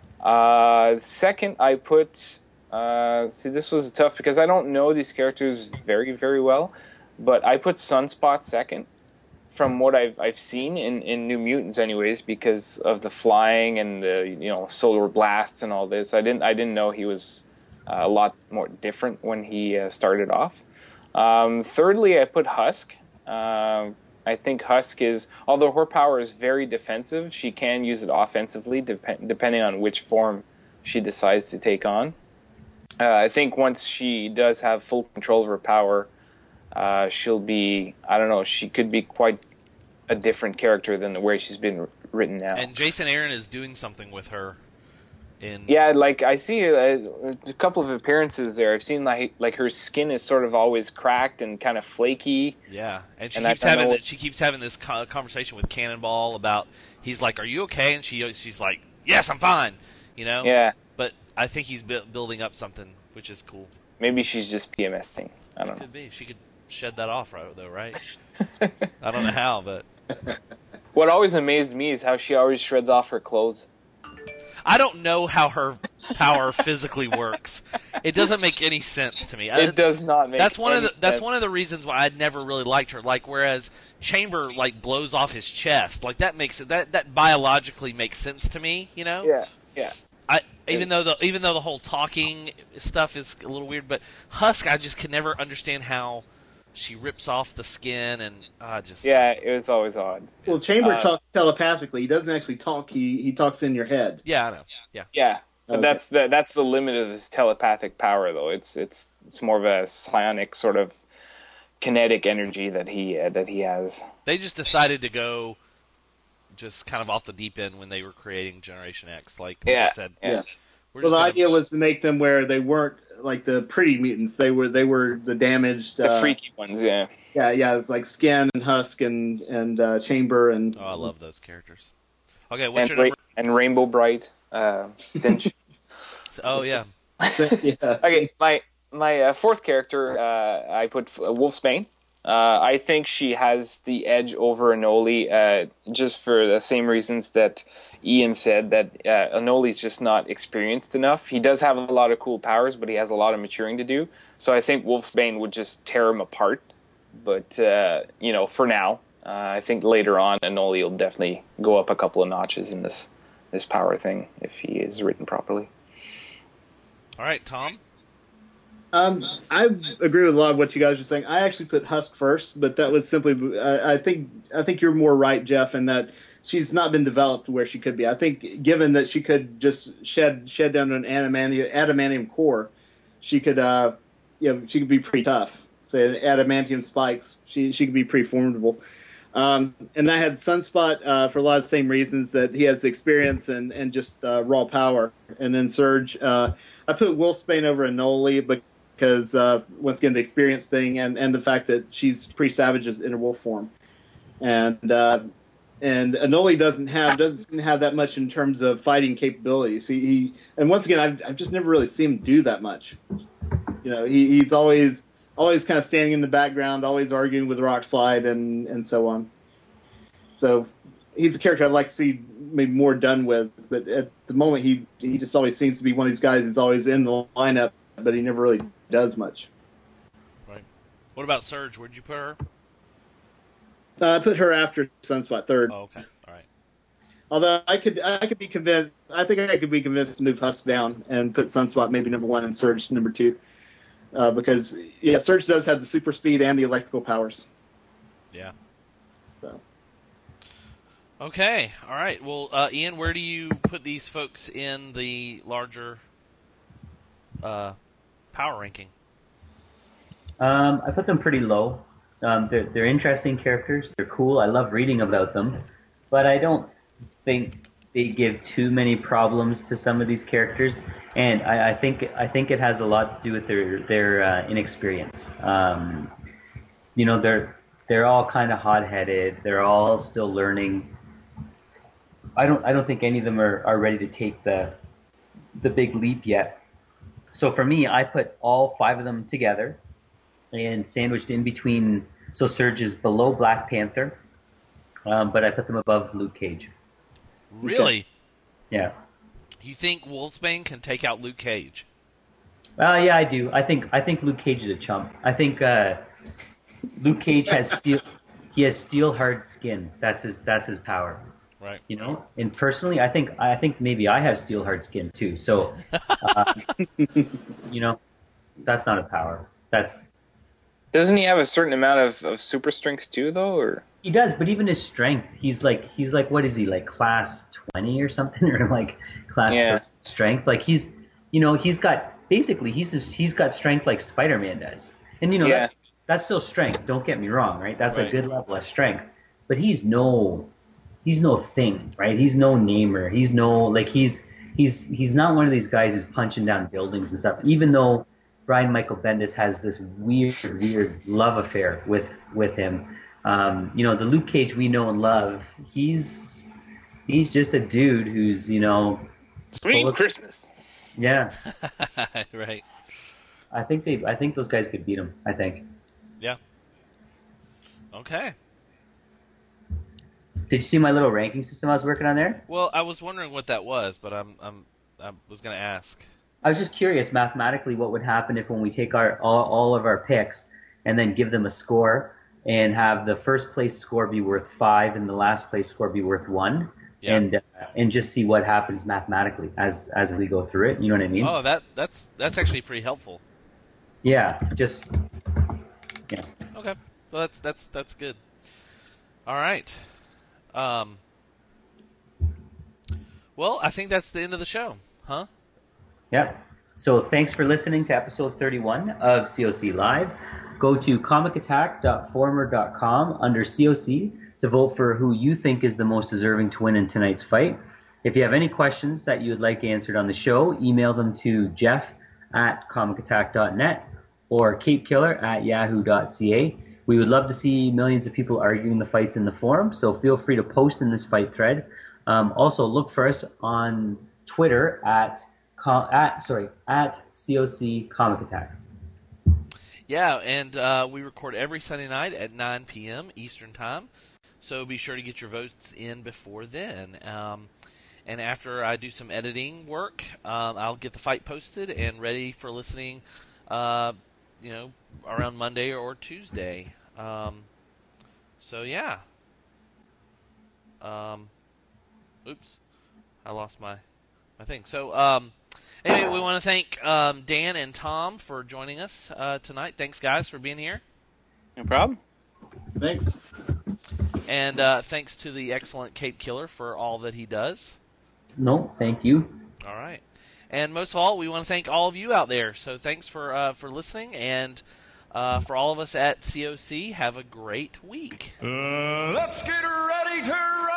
Uh, second, I put. Uh, see, this was tough because I don't know these characters very, very well, but I put Sunspot second from what I've I've seen in, in New Mutants, anyways, because of the flying and the you know solar blasts and all this. I didn't I didn't know he was uh, a lot more different when he uh, started off. Um, thirdly, I put Husk. Um, I think Husk is, although her power is very defensive, she can use it offensively dep- depending on which form she decides to take on. Uh, I think once she does have full control of her power, uh, she'll be, I don't know, she could be quite a different character than the way she's been written now. And Jason Aaron is doing something with her. In Yeah, like I see uh, a couple of appearances there. I've seen like like her skin is sort of always cracked and kind of flaky. Yeah, and she And I keeps don't having know- the, she keeps having this co- conversation with Cannonball about he's like, "Are you okay?" And she she's like, "Yes, I'm fine." You know. Yeah, But I think he's bu- building up something, which is cool. maybe she's just PMSing. I It don't know. could be. She could shed that off, right? Though, right? I don't know how, but What always amazed me is how she always shreds off her clothes. I don't know how her power physically works. It doesn't make any sense to me. I- It does not make. That's one of any the that's sense. one of the reasons why I'd never really liked her. Like whereas Chamber like blows off his chest, like that makes it that that biologically makes sense to me. You know. Yeah, yeah. I even though the even though the whole talking stuff is a little weird, but Husk, I just could never understand how she rips off the skin and uh, just Yeah, it was always odd. Well, Chamber Uh, talks telepathically. He doesn't actually talk. He he talks in your head. yeah, I know. Yeah, Yeah, but Okay. that's the that's the limit of his telepathic power, though. It's it's it's more of a psionic sort of kinetic energy that he uh, that he has. they just decided to go just kind of off the deep end when they were creating Generation X. Like Yeah, they said, yeah. we're Well, just the gonna- idea was to make them where they weren't like the pretty mutants. They were they were the damaged. The uh, freaky ones, yeah. Yeah, yeah. It's like Skin and Husk and and uh, Chamber and. Oh, I love those characters. Okay, what's And, your Ra- number? and Rainbow Bright, uh, Cinch. Oh yeah, yeah. Okay, my my uh, fourth character, uh, I put uh, Wolfsbane. Uh, I think she has the edge over Anoli, uh, just for the same reasons that Ian said, that uh, Anoli's just not experienced enough. He does have a lot of cool powers, but he has a lot of maturing to do. So I think Wolfsbane would just tear him apart. But, uh, you know, for now, uh, I think later on Anoli will definitely go up a couple of notches in this, this power thing if he is written properly. all right, Tom. Um, I agree with a lot of what you guys are saying. I actually put Husk first, but that was simply. I, I think I think you're more right, Jeff, in that she's not been developed where she could be. I think given that she could just shed shed down an adamantium, adamantium core, she could uh, you know, she could be pretty tough. Say adamantium spikes, she she could be pretty formidable. Um, and I had Sunspot uh, for a lot of the same reasons, that he has experience and and just uh, raw power. And then Surge, uh, I put Wolfsbane over Anoli because uh, once again the experience thing and, and the fact that she's pretty savage in her wolf form. And uh, and Anoli doesn't have doesn't have that much in terms of fighting capabilities. He, he and once again I've I've just never really seen him do that much. You know, he, he's always always kind of standing in the background, always arguing with Rockslide and and so on. So he's a character I'd like to see maybe more done with. But at the moment he he just always seems to be one of these guys who's always in the lineup, but he never really does much. Right. What about Surge? Where'd you put her? Uh, I put her after Sunspot third. Oh, okay. All right. Although I could, I could be convinced. I think I could be convinced to move Husk down and put Sunspot maybe number one and Surge number two, uh, because yeah, Surge does have the super speed and the electrical powers. Yeah. So. Okay. All right. Well, uh, Ian, where do you put these folks in the larger uh, power ranking? Um, I put them pretty low. Um, they're, they're interesting characters. They're cool. I love reading about them. But I don't think they give too many problems to some of these characters. And I, I think I think it has a lot to do with their their uh, inexperience. Um, you know, they're they're all kind of hot-headed. They're all still learning. I don't I don't think any of them are, are ready to take the the big leap yet. So for me, I put all five of them together and sandwiched in between. So Surge is below Black Panther, um, but I put them above Luke Cage. Really? Yeah. You think Wolfsbane can take out Luke Cage? Uh, yeah, I do. I think I think Luke Cage is a chump. I think uh, Luke Cage has steel. He has steel hard skin. That's his. That's his power. Right. You know. And personally, I think I think maybe I have steel hard skin too. So, uh, you know, that's not a power. That's. Doesn't he have a certain amount of, of super strength too, though? Or he does, but even his strength, he's like he's like what is he like class twenty or something, or like class Yeah. strength? Like he's, you know, he's got basically he's just, he's got strength like Spider-Man does, and you know Yeah. that's that's still strength. Don't get me wrong, right? That's Right. a good level of strength, but he's no he's no thing, right? He's no namer. He's no like he's he's he's not one of these guys who's punching down buildings and stuff. Even though Brian Michael Bendis has this weird, weird love affair with with him. Um, you know, the Luke Cage we know and love, he's he's just a dude who's, you know, Sweet Well, Christmas. yeah. Right. I think they I think those guys could beat him, I think. Yeah. Okay. Did you see my little ranking system I was working on there? Well, I was wondering what that was, but I'm I'm I was going to ask. I was just curious mathematically what would happen if when we take our all, all of our picks and then give them a score and have the first place score be worth five and the last place score be worth one, Yeah. and uh, and just see what happens mathematically as as we go through it. You know what I mean? Oh, that that's that's actually pretty helpful. Yeah, just yeah. Okay. Well, that's that's that's good. All right. Um. Well, I think that's the end of the show, huh? Yeah. So thanks for listening to episode thirty-one of C O C Live. Go to comic attack dot former dot com under C O C to vote for who you think is the most deserving to win in tonight's fight. If you have any questions that you would like answered on the show, email them to Jeff at comic attack dot net or capekiller at yahoo dot c a. We would love to see millions of people arguing the fights in the forum, so feel free to post in this fight thread. Um, also, look for us on Twitter at com- at sorry at C O C Comic Attack. Yeah, and uh, we record every Sunday night at nine p.m. Eastern Time, so be sure to get your votes in before then. Um, and after I do some editing work, um, I'll get the fight posted and ready for listening, uh, you know, around Monday or Tuesday. Um, so, yeah. Um, oops. I lost my, my thing. So, um, anyway, we want to thank um, Dan and Tom for joining us uh, tonight. Thanks, guys, for being here. No problem. Thanks. And uh, thanks to the excellent Cape Killer for all that he does. No, thank you. All right. And most of all, we want to thank all of you out there. So thanks for uh, for listening. And uh, for all of us at C O C, have a great week. Uh, let's get ready to